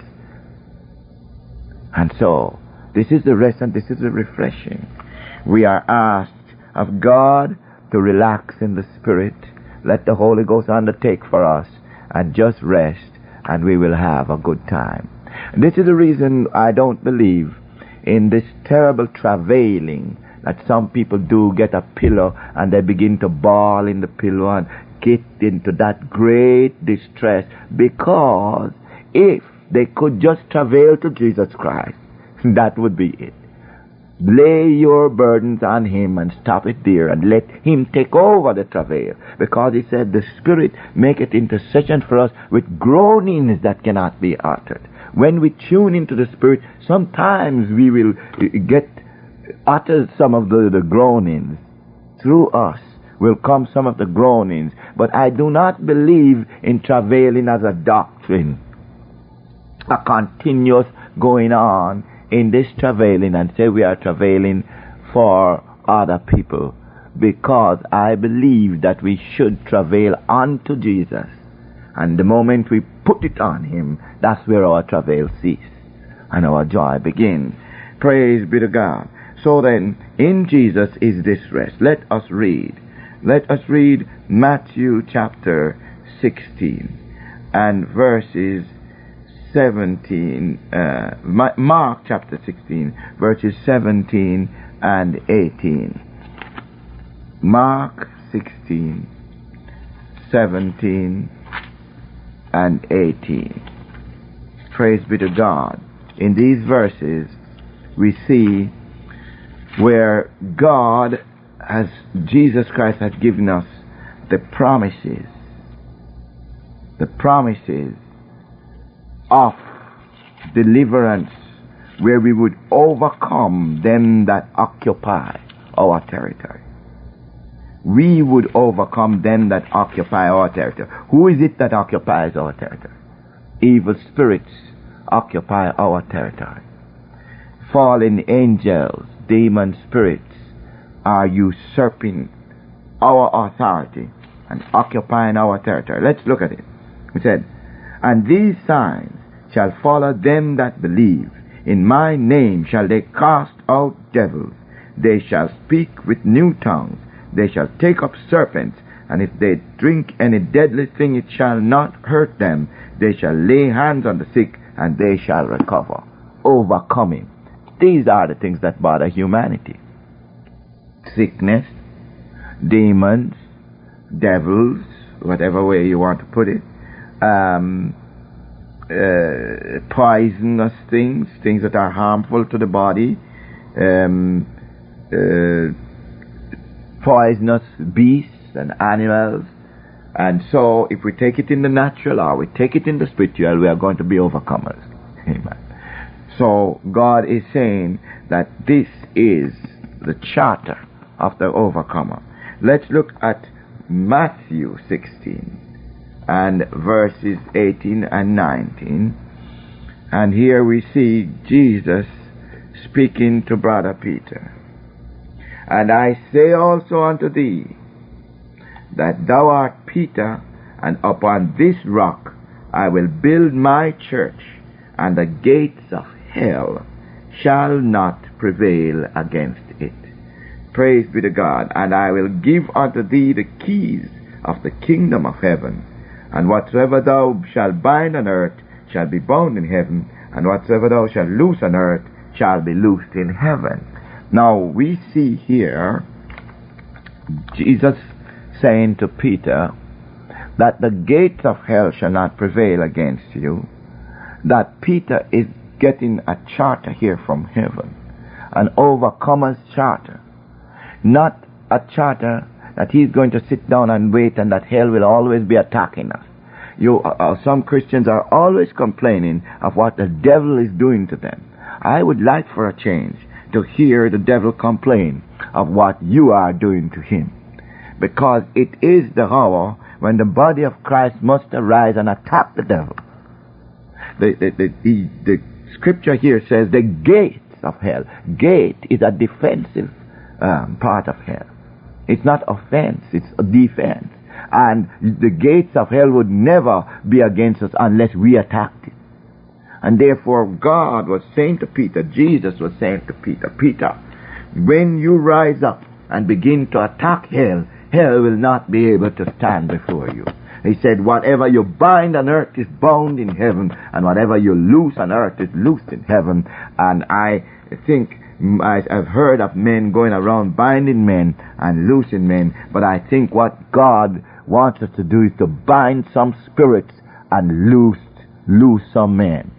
And so, this is the rest and this is the refreshing. We are asked of God to relax in the Spirit, let the Holy Ghost undertake for us, and just rest, and we will have a good time. And this is the reason I don't believe in this terrible travailing that some people do, get a pillow and they begin to bawl in the pillow and get into that great distress, because if they could just travail to Jesus Christ, that would be it. Lay your burdens on him and stop it there and let him take over the travail, because he said the Spirit maketh intercession for us with groanings that cannot be uttered. When we tune into the Spirit, sometimes we will utter some of the groanings. Through us will come some of the groanings. But I do not believe in travailing as a doctrine, a continuous going on in this travailing and say we are travailing for other people, because I believe that we should travail unto Jesus. And the moment we put it on him, that's where our travail ceases and our joy begins. Praise be to God. So then, in Jesus is this rest. Let us read. Let us read Matthew chapter 16 and verses 17, Mark chapter 16, verses 17 and 18. Mark 16, 17 and 18. Praise be to God. In these verses, we see where Jesus Christ has given us the promises of deliverance, where we would overcome them that occupy our territory. We would overcome them that occupy our territory. Who is it that occupies our territory? Evil spirits occupy our territory. Fallen angels, demon spirits are usurping our authority and occupying our territory. Let's look at it. He said, and these signs shall follow them that believe. In my name shall they cast out devils. They shall speak with new tongues. They shall take up serpents. And if they drink any deadly thing, it shall not hurt them. They shall lay hands on the sick, and they shall recover. Overcoming. These are the things that bother humanity. Sickness, demons, devils, whatever way you want to put it, poisonous things that are harmful to the body, poisonous beasts and animals. And so if we take it in the natural or we take it in the spiritual, we are going to be overcomers. Amen. So God is saying that this is the charter of the overcomer. Let's look at Matthew 16 and verses 18 and 19. And here we see Jesus speaking to Brother Peter. And I say also unto thee, that thou art Peter, and upon this rock I will build my church, and the gates of hell shall not prevail against it. Praise be to God. And I will give unto thee the keys of the kingdom of heaven. And whatsoever thou shalt bind on earth shall be bound in heaven, and whatsoever thou shalt loose on earth shall be loosed in heaven. Now we see here Jesus saying to Peter that the gates of hell shall not prevail against you. That Peter is getting a charter here from heaven, an overcomer's charter. not a charter that he's going to sit down and wait and that hell will always be attacking us. Some Christians are always complaining of what the devil is doing to them. I would like for a change to hear the devil complain of what you are doing to him. Because it is the hour when the body of Christ must arise and attack the devil. The scripture here says the gates of hell. Gate is a defensive part of hell. It's not offense, it's a defense. And the gates of hell would never be against us unless we attacked it. And therefore God was saying to Peter, Jesus was saying to Peter, Peter, when you rise up and begin to attack hell, hell will not be able to stand before you. He said, whatever you bind on earth is bound in heaven, and whatever you loose on earth is loosed in heaven. And I think I've heard of men going around binding men and loosing men, but I think what God wants us to do is to bind some spirits and loose some men.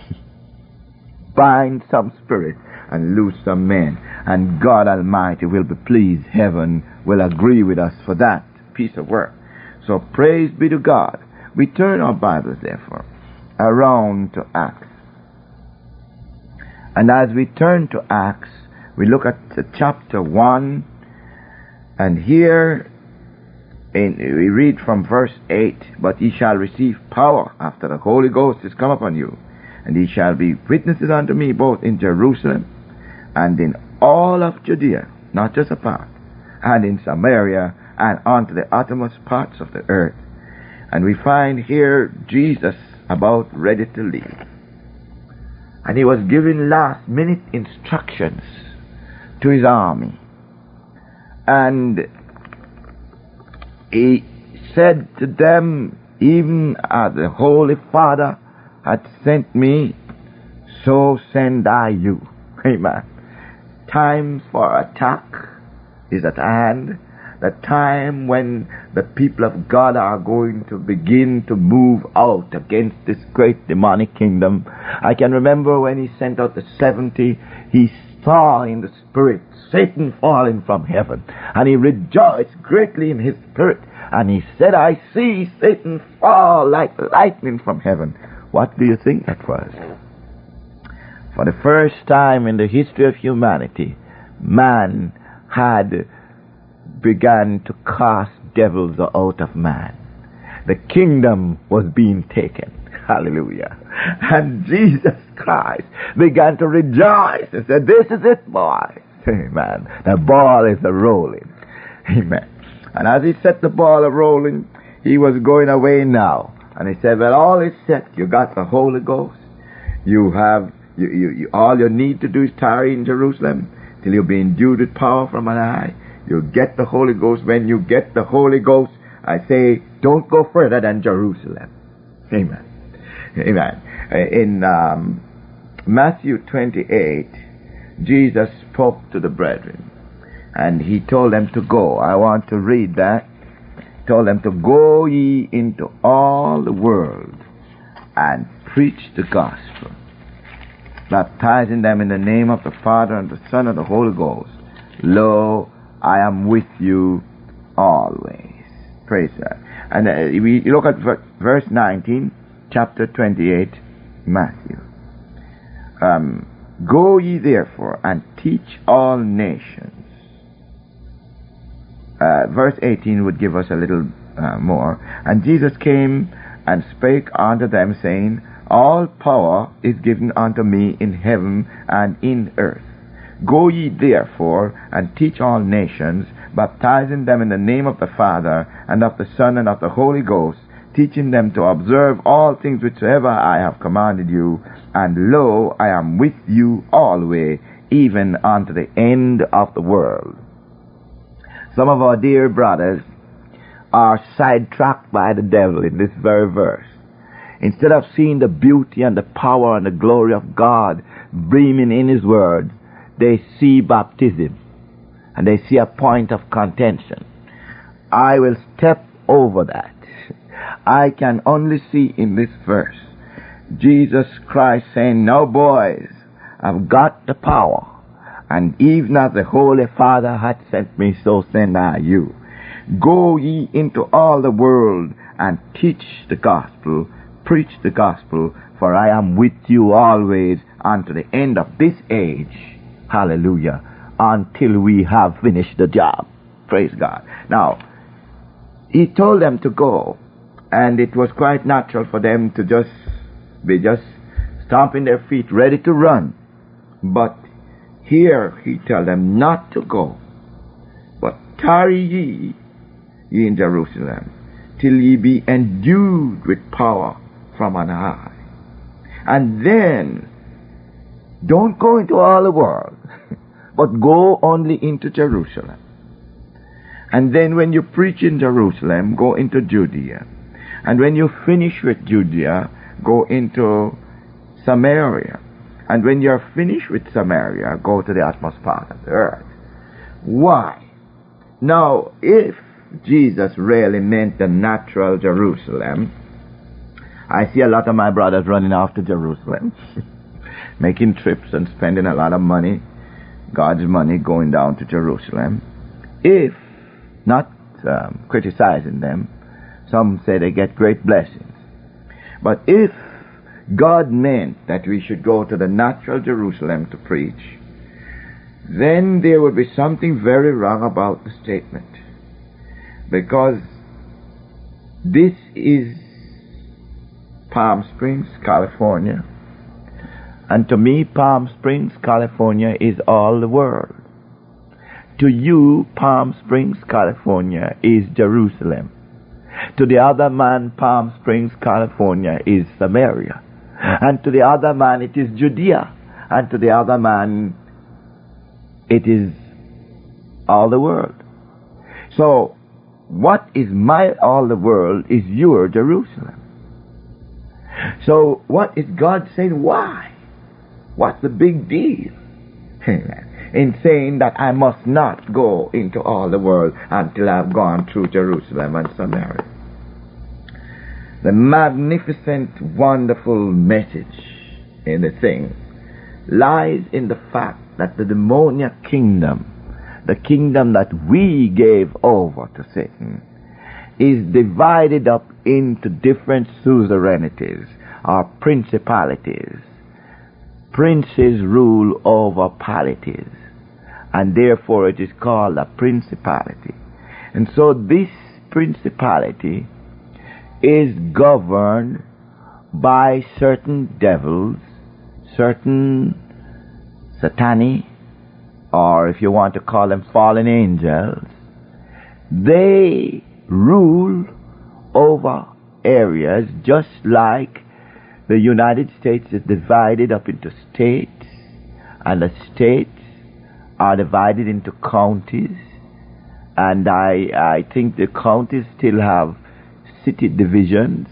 Bind some spirits and loose some men. And God Almighty will be pleased. Heaven will agree with us for that piece of work. So praise be to God. We turn our Bibles, therefore, around to Acts. And as we turn to Acts, we look at chapter 1, and here we read from verse 8, but ye shall receive power after the Holy Ghost is come upon you, and ye shall be witnesses unto me both in Jerusalem and in all of Judea, not just a part, and in Samaria, and unto the uttermost parts of the earth. And we find here Jesus about ready to leave. And he was giving last minute instructions to his army. And he said to them, even as the Holy Father had sent me, so send I you. Amen. Time for attack is at hand. The time when the people of God are going to begin to move out against this great demonic kingdom. I can remember when he sent out the 70, he saw in the spirit Satan falling from heaven, and he rejoiced greatly in his spirit, and he said, I see Satan fall like lightning from heaven. What do you think that was? For the first time in the history of humanity, man had began to cast devils out of man. The kingdom was being taken. Hallelujah. And Jesus Christ began to rejoice and said, this is it, boys. Amen. The ball is rolling. Amen. And as he set the ball rolling, he was going away now. And he said, well, all is set. You got the Holy Ghost. You have, all you need to do is tarry in Jerusalem till you'll be endued with power from on high. You'll get the Holy Ghost. When you get the Holy Ghost, I say, don't go further than Jerusalem. Amen. Amen. In Matthew 28, Jesus spoke to the brethren, and he told them to go. I want to read that. He told them to go ye into all the world and preach the gospel, baptizing them in the name of the Father and the Son and the Holy Ghost. Lo, I am with you always. Praise God. And we look at verse 19, chapter 28, Matthew. Go ye therefore and teach all nations. Verse 18 would give us a little more. And Jesus came and spake unto them, saying, all power is given unto me in heaven and in earth. Go ye therefore and teach all nations, baptizing them in the name of the Father and of the Son and of the Holy Ghost, teaching them to observe all things whatsoever I have commanded you. And lo, I am with you always, even unto the end of the world. Some of our dear brothers are sidetracked by the devil in this very verse. Instead of seeing the beauty and the power and the glory of God beaming in his word, they see baptism, and they see a point of contention. I will step over that. I can only see in this verse Jesus Christ saying, now boys, I've got the power, And even as the Holy Father hath sent me, so send I you. Go ye into all the world and teach the gospel, preach the gospel, for I am with you always unto the end of this age. Hallelujah. Until we have finished the job. Praise God. Now, he told them to go, and it was quite natural for them to be stomping their feet, ready to run. But here he told them not to go, but tarry ye in Jerusalem, till ye be endued with power from on high. And then, don't go into all the world, but go only into Jerusalem. And then when you preach in Jerusalem, go into Judea. And when you finish with Judea, go into Samaria. And when you're finished with Samaria, go to the utmost part of the earth. Why? Now, if Jesus really meant the natural Jerusalem, I see a lot of my brothers running off to Jerusalem, making trips and spending a lot of money, God's money, going down to Jerusalem. If, not criticizing them, some say they get great blessings. But if God meant that we should go to the natural Jerusalem to preach, then there would be something very wrong about the statement. Because this is Palm Springs, California. And to me, Palm Springs, California is all the world. To you, Palm Springs, California is Jerusalem. To the other man, Palm Springs, California is Samaria. And to the other man, it is Judea. And to the other man, it is all the world. So, what is my all the world is your Jerusalem. So, what is God saying? Why? What's the big deal in saying that I must not go into all the world until I've gone through Jerusalem and Samaria? The magnificent, wonderful message in the thing lies in the fact that the demoniac kingdom, the kingdom that we gave over to Satan, is divided up into different suzerainities or principalities. Princes rule over polities, and therefore it is called a principality. And so this principality is governed by certain devils, certain satani, or if you want to call them fallen angels. They rule over areas just like the United States is divided up into states, and the states are divided into counties, and I think the counties still have city divisions,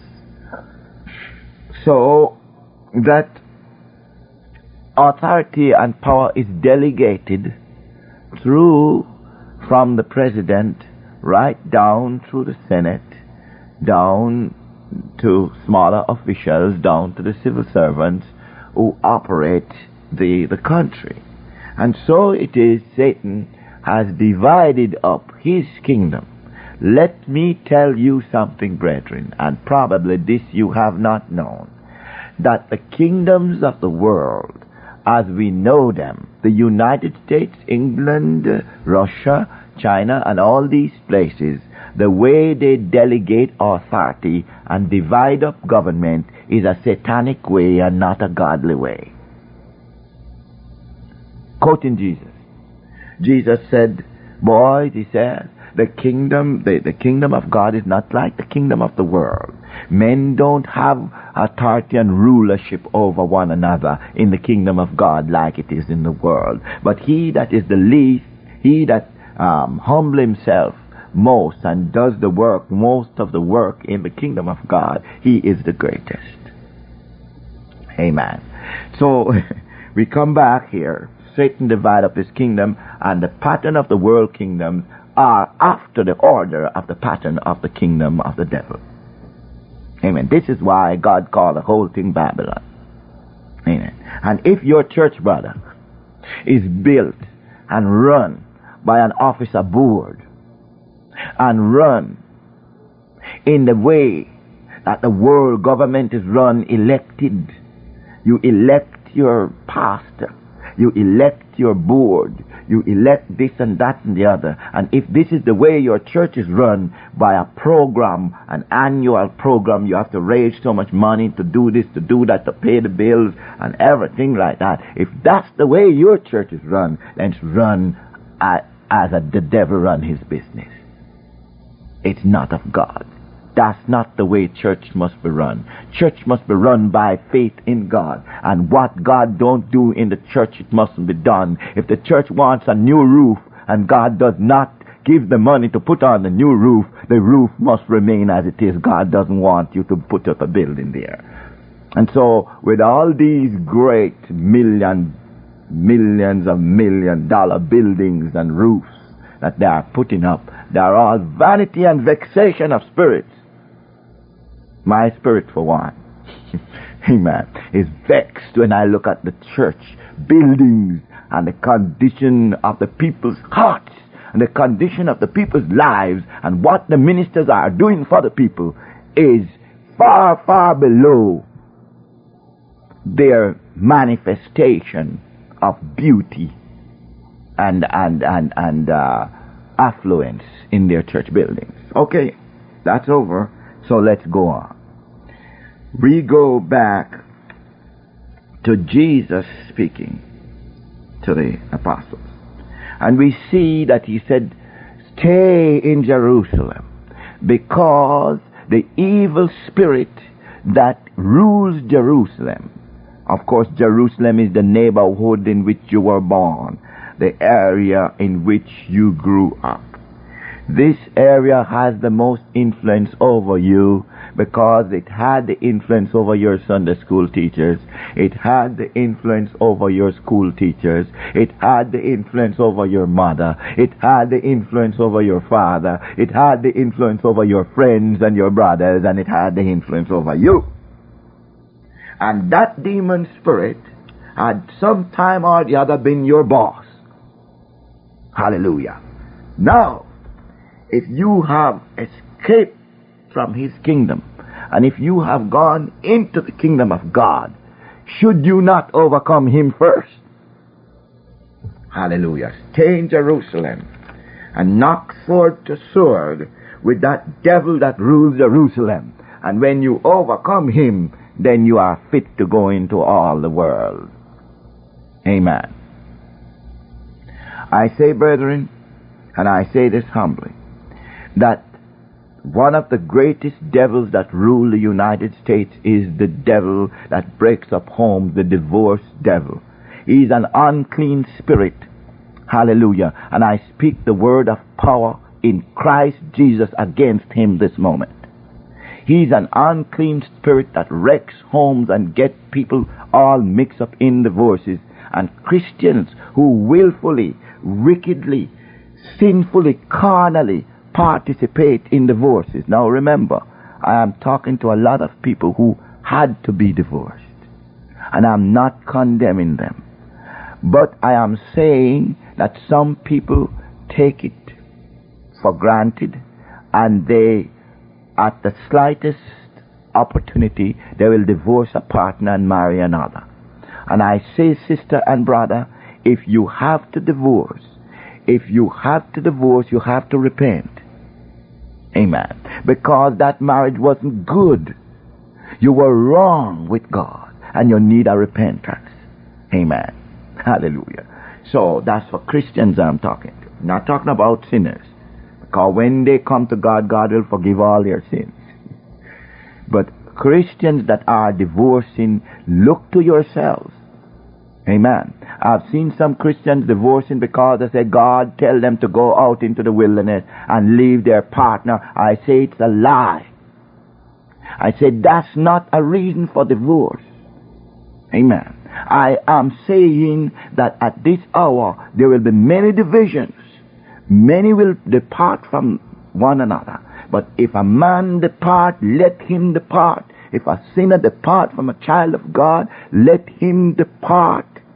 so that authority and power is delegated through from the president right down through the Senate, down to smaller officials, down to the civil servants who operate the country. And so it is Satan has divided up his kingdom. Let me tell you something, brethren, and probably this you have not known, that the kingdoms of the world, as we know them, the United States, England, Russia, China, and all these places, the way they delegate authority and divide up government is a satanic way and not a godly way. Quoting Jesus. Jesus said, boys, he said, the kingdom of God is not like the kingdom of the world. Men don't have authority and rulership over one another in the kingdom of God like it is in the world. But he that is the least, he that humble himself most and does the work, most of the work in the kingdom of God, he is the greatest. Amen. So we come back here. Satan divided up his kingdom, and the pattern of the world kingdoms are after the order of the pattern of the kingdom of the devil. Amen. This is why God called the whole thing Babylon. Amen. And if your church, brother, is built and run by an officer board and run in the way that the world government is run, elected. You elect your pastor. You elect your board. You elect this and that and the other. And if this is the way your church is run, by a program, an annual program, you have to raise so much money to do this, to do that, to pay the bills and everything like that. If that's the way your church is run, then it's run the devil run his business. It's not of God. That's not the way church must be run. Church must be run by faith in God. And what God don't do in the church, it mustn't be done. If the church wants a new roof and God does not give the money to put on the new roof, the roof must remain as it is. God doesn't want you to put up a building there. And so with all these great millions of $1,000,000 buildings and roofs that they are putting up, they are all vanity and vexation of spirits. My spirit, for one, amen, is vexed when I look at the church buildings and the condition of the people's hearts and the condition of the people's lives, and what the ministers are doing for the people is far, far below their manifestation of beauty and affluence in their church buildings. Okay, that's over. So let's go on. We go back to Jesus speaking to the apostles. And we see that he said, stay in Jerusalem, because the evil spirit that rules Jerusalem, of course, Jerusalem is the neighborhood in which you were born, the area in which you grew up. This area has the most influence over you because it had the influence over your Sunday school teachers. It had the influence over your school teachers. It had the influence over your mother. It had the influence over your father. It had the influence over your friends and your brothers, and it had the influence over you. And that demon spirit had some time or the other been your boss. Hallelujah. Now, if you have escaped from his kingdom, and if you have gone into the kingdom of God, should you not overcome him first? Hallelujah. Stay in Jerusalem and knock sword to sword with that devil that rules Jerusalem. And when you overcome him, then you are fit to go into all the world. Amen. I say, brethren, and I say this humbly, that one of the greatest devils that rule the United States is the devil that breaks up homes, the divorce devil. He is an unclean spirit. Hallelujah. And I speak the word of power in Christ Jesus against him this moment. He's an unclean spirit that wrecks homes and gets people all mixed up in divorces. And Christians who willfully, wickedly, sinfully, carnally participate in divorces. Now remember, I am talking to a lot of people who had to be divorced, and I'm not condemning them, but I am saying that some people take it for granted, and they, at the slightest opportunity, they will divorce a partner and marry another. And I say, sister and brother, if you have to divorce, you have to repent. Amen. Because that marriage wasn't good. You were wrong with God, and you need a repentance. Amen. Hallelujah. So that's for Christians I'm talking to. I'm not talking about sinners. Because when they come to God, God will forgive all their sins. But Christians that are divorcing, look to yourselves. Amen. I've seen some Christians divorcing because they say God tell them to go out into the wilderness and leave their partner. I say it's a lie. I say that's not a reason for divorce. Amen. I am saying that at this hour there will be many divisions. Many will depart from one another. But if a man depart, let him depart. If a sinner depart from a child of God, let him depart.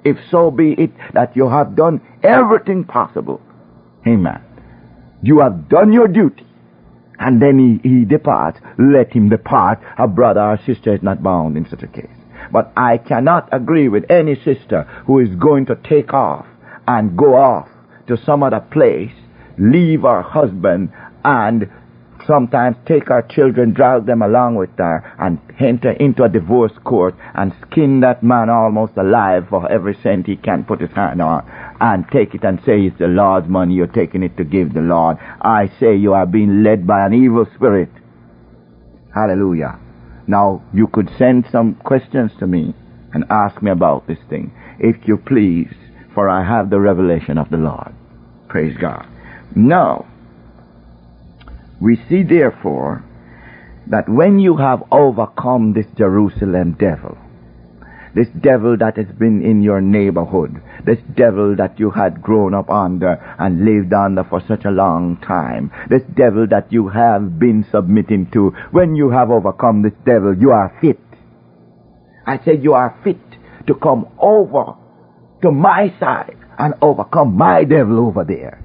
if so be it that you have done everything possible. Amen. You have done your duty. And then he departs. Let him depart. A brother or sister is not bound in such a case. But I cannot agree with any sister who is going to take off and go off to some other place, leave her husband, and sometimes take her children, drag them along with her, and enter into a divorce court and skin that man almost alive for every cent he can put his hand on, and take it and say it's the Lord's money, you're taking it to give the Lord. I say you are being led by an evil spirit. Hallelujah. Now, you could send some questions to me and ask me about this thing, if you please, for I have the revelation of the Lord. Praise God. Now, we see therefore that when you have overcome this Jerusalem devil, this devil that has been in your neighborhood, this devil that you had grown up under and lived under for such a long time, this devil that you have been submitting to, when you have overcome this devil, you are fit. I said you are fit to come over to my side and overcome my devil over there.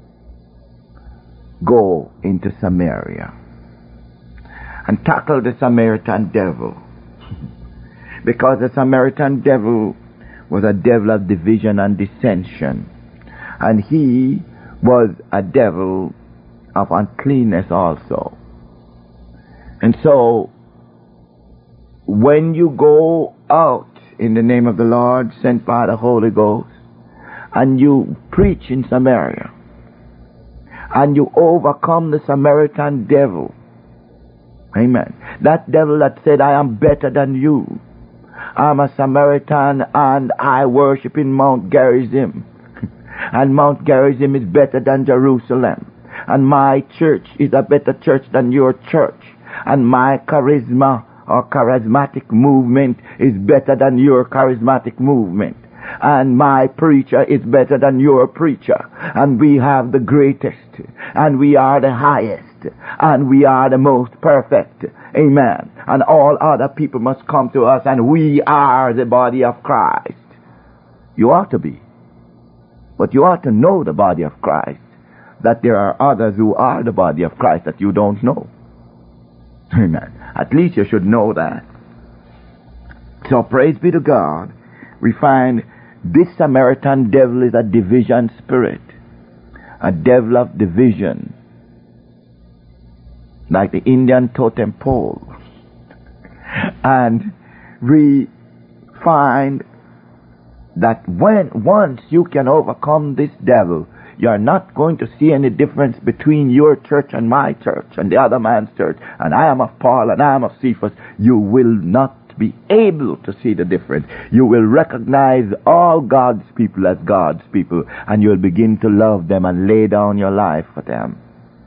Go into Samaria and tackle the Samaritan devil. Because the Samaritan devil was a devil of division and dissension. And he was a devil of uncleanness also. And so, when you go out in the name of the Lord, sent by the Holy Ghost, and you preach in Samaria, and you overcome the Samaritan devil, amen, that devil that said, I am better than you, I'm a Samaritan and I worship in Mount Gerizim. And Mount Gerizim is better than Jerusalem. And my church is a better church than your church. And my charisma or charismatic movement is better than your charismatic movement. And my preacher is better than your preacher. And we have the greatest. And we are the highest. And we are the most perfect. Amen. And all other people must come to us, and we are the body of Christ. You ought to be. But you ought to know the body of Christ, that there are others who are the body of Christ that you don't know. Amen. At least you should know that. So praise be to God. We find this Samaritan devil is a division spirit. A devil of division. Like the Indian totem pole. And we find that once you can overcome this devil, you are not going to see any difference between your church and my church and the other man's church, and I am of Paul and I am of Cephas. You will not be able to see the difference. You will recognize all God's people as God's people, and you will begin to love them and lay down your life for them.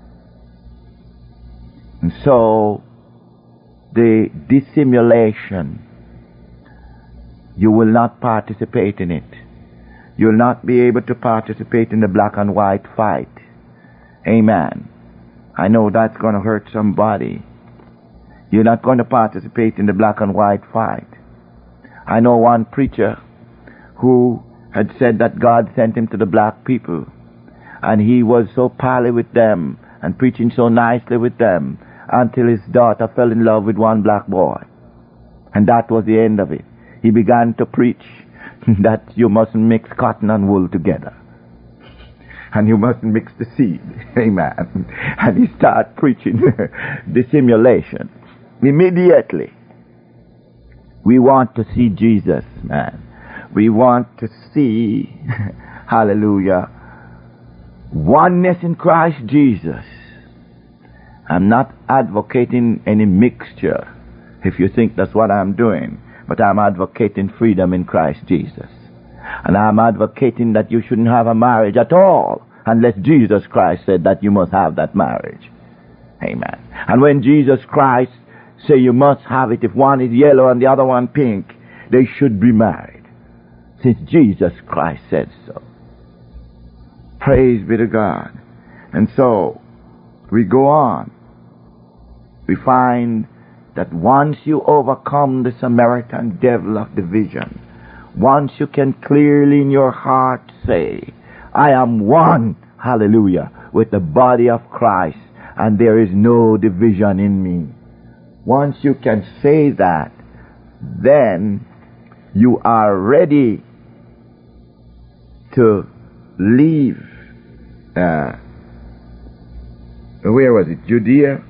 And so, the dissimulation, you will not participate in it. You will not be able to participate in the black and white fight. Amen. I know that's going to hurt somebody. You're not going to participate in the black and white fight. I know one preacher who had said that God sent him to the black people, and he was so pally with them and preaching so nicely with them, until his daughter fell in love with one black boy. And that was the end of it. He began to preach that you mustn't mix cotton and wool together. And you mustn't mix the seed. Amen. And he started preaching dissimulation. Immediately, we want to see Jesus, man. We want to see, hallelujah, oneness in Christ Jesus. I'm not advocating any mixture, if you think that's what I'm doing, but I'm advocating freedom in Christ Jesus. And I'm advocating that you shouldn't have a marriage at all unless Jesus Christ said that you must have that marriage. Amen. And when Jesus Christ say you must have it, if one is yellow and the other one pink, they should be married, since Jesus Christ said so. Praise be to God. And so, we go on. We find that once you overcome the Samaritan devil of division, Once you can clearly in your heart say, I am one, hallelujah, with the body of Christ, and there is no division in me. Once you can say that, then you are ready to leave, where was it? Judea?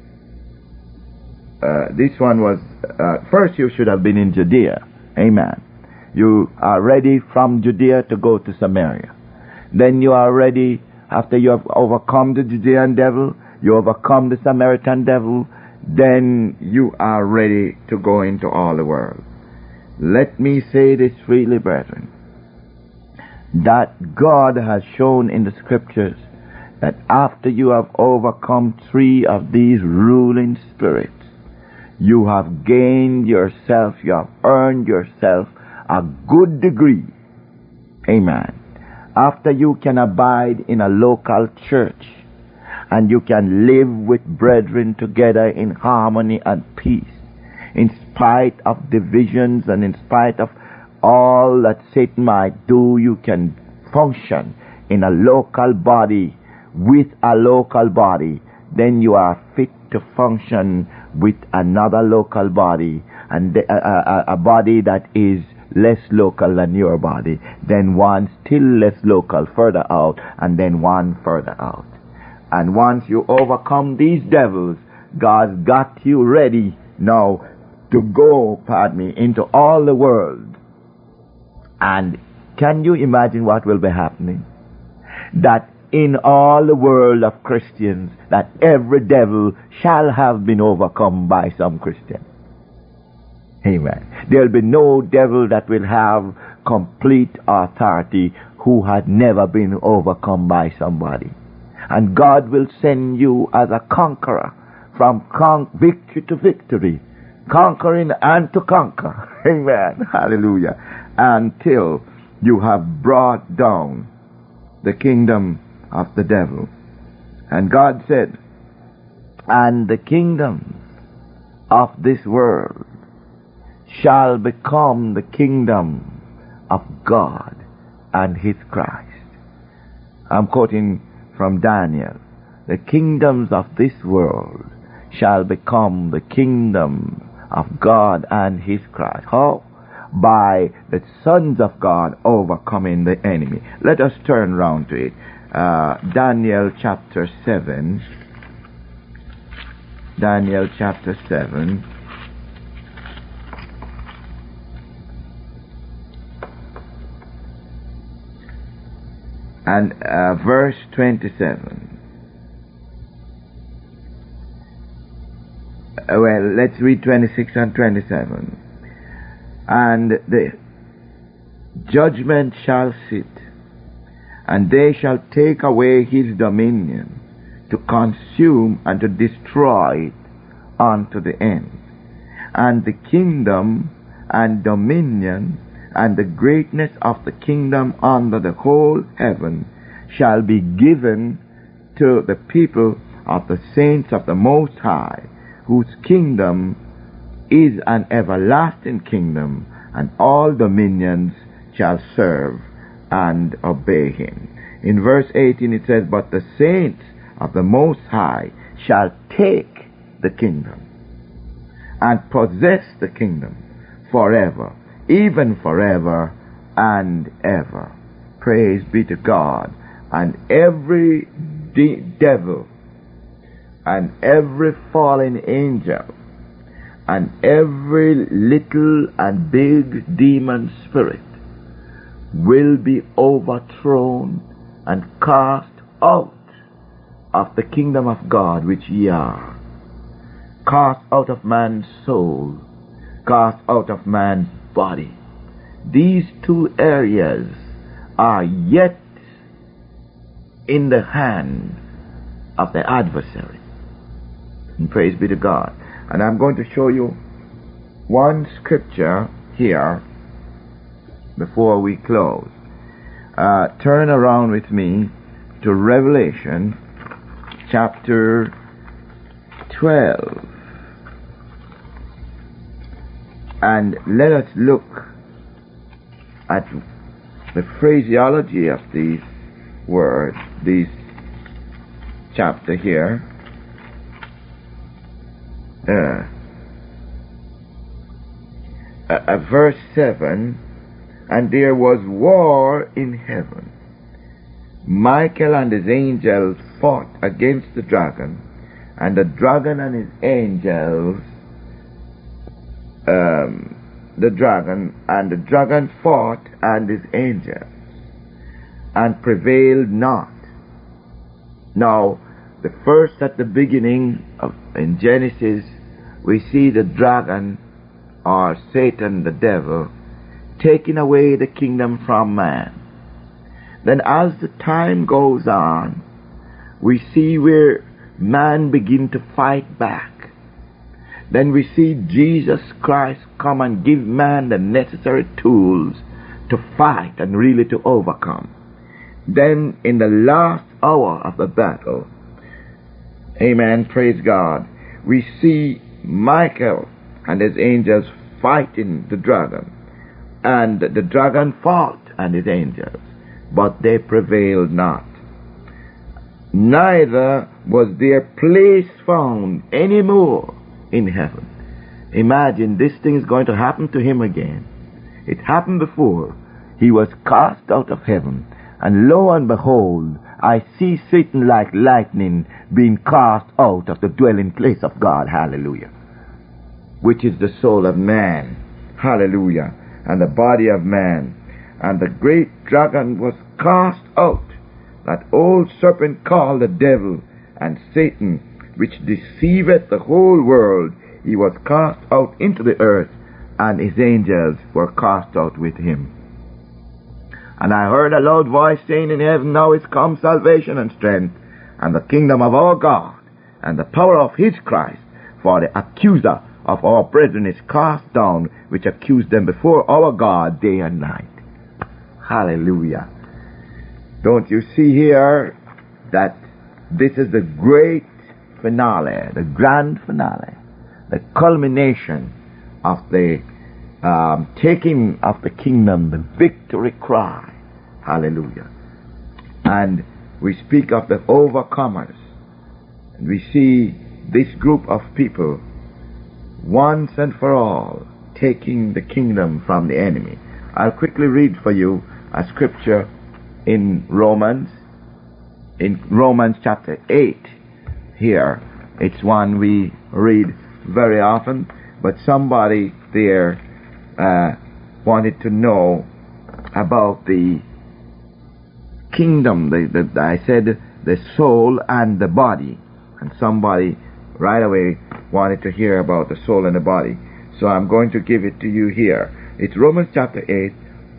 This one was, first you should have been in Judea. Amen. You are ready from Judea to go to Samaria. Then you are ready, after you have overcome the Judean devil, you overcome the Samaritan devil, then you are ready to go into all the world. Let me say this freely, brethren, that God has shown in the scriptures that after you have overcome 3 of these ruling spirits, you have gained yourself, you have earned yourself a good degree. Amen. After you can abide in a local church and you can live with brethren together in harmony and peace, in spite of divisions and in spite of all that Satan might do, you can function in a local body with a local body. Then you are fit to function with another local body, and a body that is less local than your body, then one still less local further out, and then one further out. And once you overcome these devils, God's got you ready now to go, into all the world. And can you imagine what will be happening? That in all the world of Christians, that every devil shall have been overcome by some Christian. Amen. There will be no devil that will have complete authority who had never been overcome by somebody. And God will send you as a conqueror from victory to victory, conquering and to conquer. Amen. Hallelujah. Until you have brought down the kingdom of the devil. And God said, and the kingdoms of this world shall become the kingdom of God and His Christ. I'm quoting from Daniel. The kingdoms of this world shall become the kingdom of God and His Christ. How? By the sons of God overcoming the enemy. Let us turn round to it. Daniel chapter 7. Daniel chapter 7. And verse 27. Well, let's read 26 and 27. And the judgment shall sit, and they shall take away his dominion, to consume and to destroy it unto the end. And the kingdom and dominion and the greatness of the kingdom under the whole heaven shall be given to the people of the saints of the Most High, whose kingdom is an everlasting kingdom, and all dominions shall serve and obey him. In verse 18 it says, but the saints of the Most High shall take the kingdom and possess the kingdom forever, even forever and ever. Praise be to God. And every devil and every fallen angel and every little and big demon spirit will be overthrown and cast out of the kingdom of God which ye are. Cast out of man's soul, cast out of man's body. These two areas are yet in the hand of the adversary. And praise be to God. And I'm going to show you one scripture here before we close. Turn around with me to Revelation chapter 12. And let us look at the phraseology of these words, this chapter here. Verse 7, and there was war in heaven. Michael and his angels fought against the dragon, and the dragon and his angels, the dragon fought and his angels, and prevailed not. Now, the first at the beginning in Genesis, we see the dragon, or Satan, the devil, taking away the kingdom from man. Then as the time goes on, we see where man begin to fight back. Then we see Jesus Christ come and give man the necessary tools to fight and really to overcome. Then in the last hour of the battle, amen, praise God, we see Michael and his angels fighting the dragon. And the dragon fought and his angels, but they prevailed not. Neither was their place found any more in heaven. Imagine this thing is going to happen to him again. It happened before. He was cast out of heaven, and lo and behold, I see Satan like lightning being cast out of the dwelling place of God. Hallelujah. Which is the soul of man. Hallelujah. And the body of man. And the great dragon was cast out, that old serpent called the devil and Satan, which deceiveth the whole world. He was cast out into the earth, and his angels were cast out with him. And I heard a loud voice saying in heaven, now is come salvation and strength, and the kingdom of our God, and the power of his Christ. For the accuser of our brethren is cast down, which accused them before our God day and night. Hallelujah. Don't you see here that this is the great finale, the grand finale, the culmination of the taking of the kingdom, the victory cry. Hallelujah. And we speak of the overcomers. And we see this group of people once and for all taking the kingdom from the enemy. I'll quickly read for you a scripture in Romans chapter 8 here. It's one we read very often, but somebody there wanted to know about the kingdom. I said the soul and the body, and somebody right away wanted to hear about the soul and the body. So I'm going to give it to you here. It's Romans chapter 8,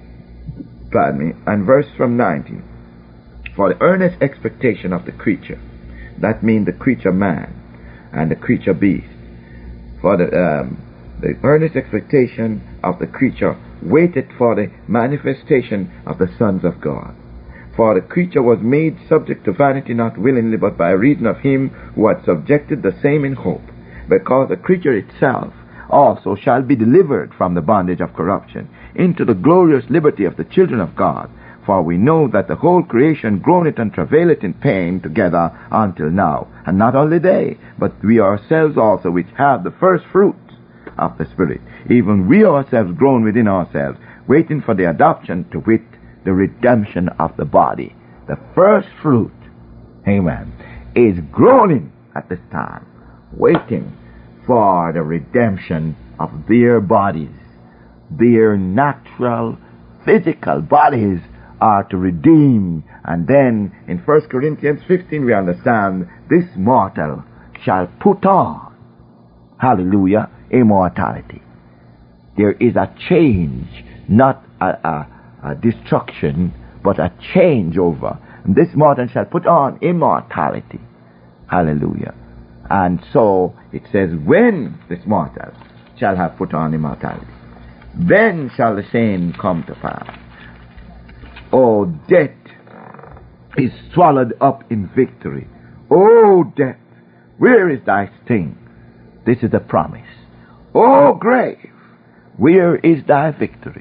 and verse from 19. For the earnest expectation of the creature, that means the creature man and the creature beast, for the earnest expectation of the creature waited for the manifestation of the sons of God. For the creature was made subject to vanity, not willingly, but by reason of him who had subjected the same in hope, because the creature itself also shall be delivered from the bondage of corruption into the glorious liberty of the children of God. For we know that the whole creation groaneth and travaileth in pain together until now. And not only they, but we ourselves also, which have the first fruits of the Spirit, even we ourselves groan within ourselves, waiting for the adoption, to wit, the redemption of the body. The first fruit, amen, is groaning at this time, waiting for the redemption of their bodies. Their natural, physical bodies are to redeem. And then in 1 Corinthians 15 we understand this mortal shall put on, hallelujah, immortality. There is a change, not a destruction, but a changeover. And this mortal shall put on immortality. Hallelujah. And so it says, when this mortal shall have put on immortality, then shall the same come to pass. Oh, death is swallowed up in victory. Oh, death, where is thy sting? This is the promise. Oh, grave, where is thy victory?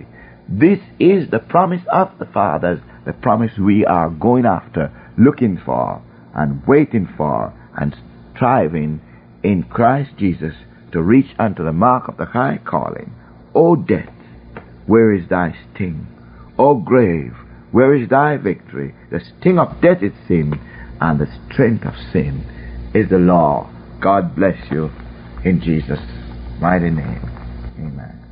This is the promise of the fathers, the promise we are going after, looking for, and waiting for, and striving in Christ Jesus to reach unto the mark of the high calling. O death, where is thy sting? O grave, where is thy victory? The sting of death is sin, and the strength of sin is the law. God bless you in Jesus' mighty name. Amen.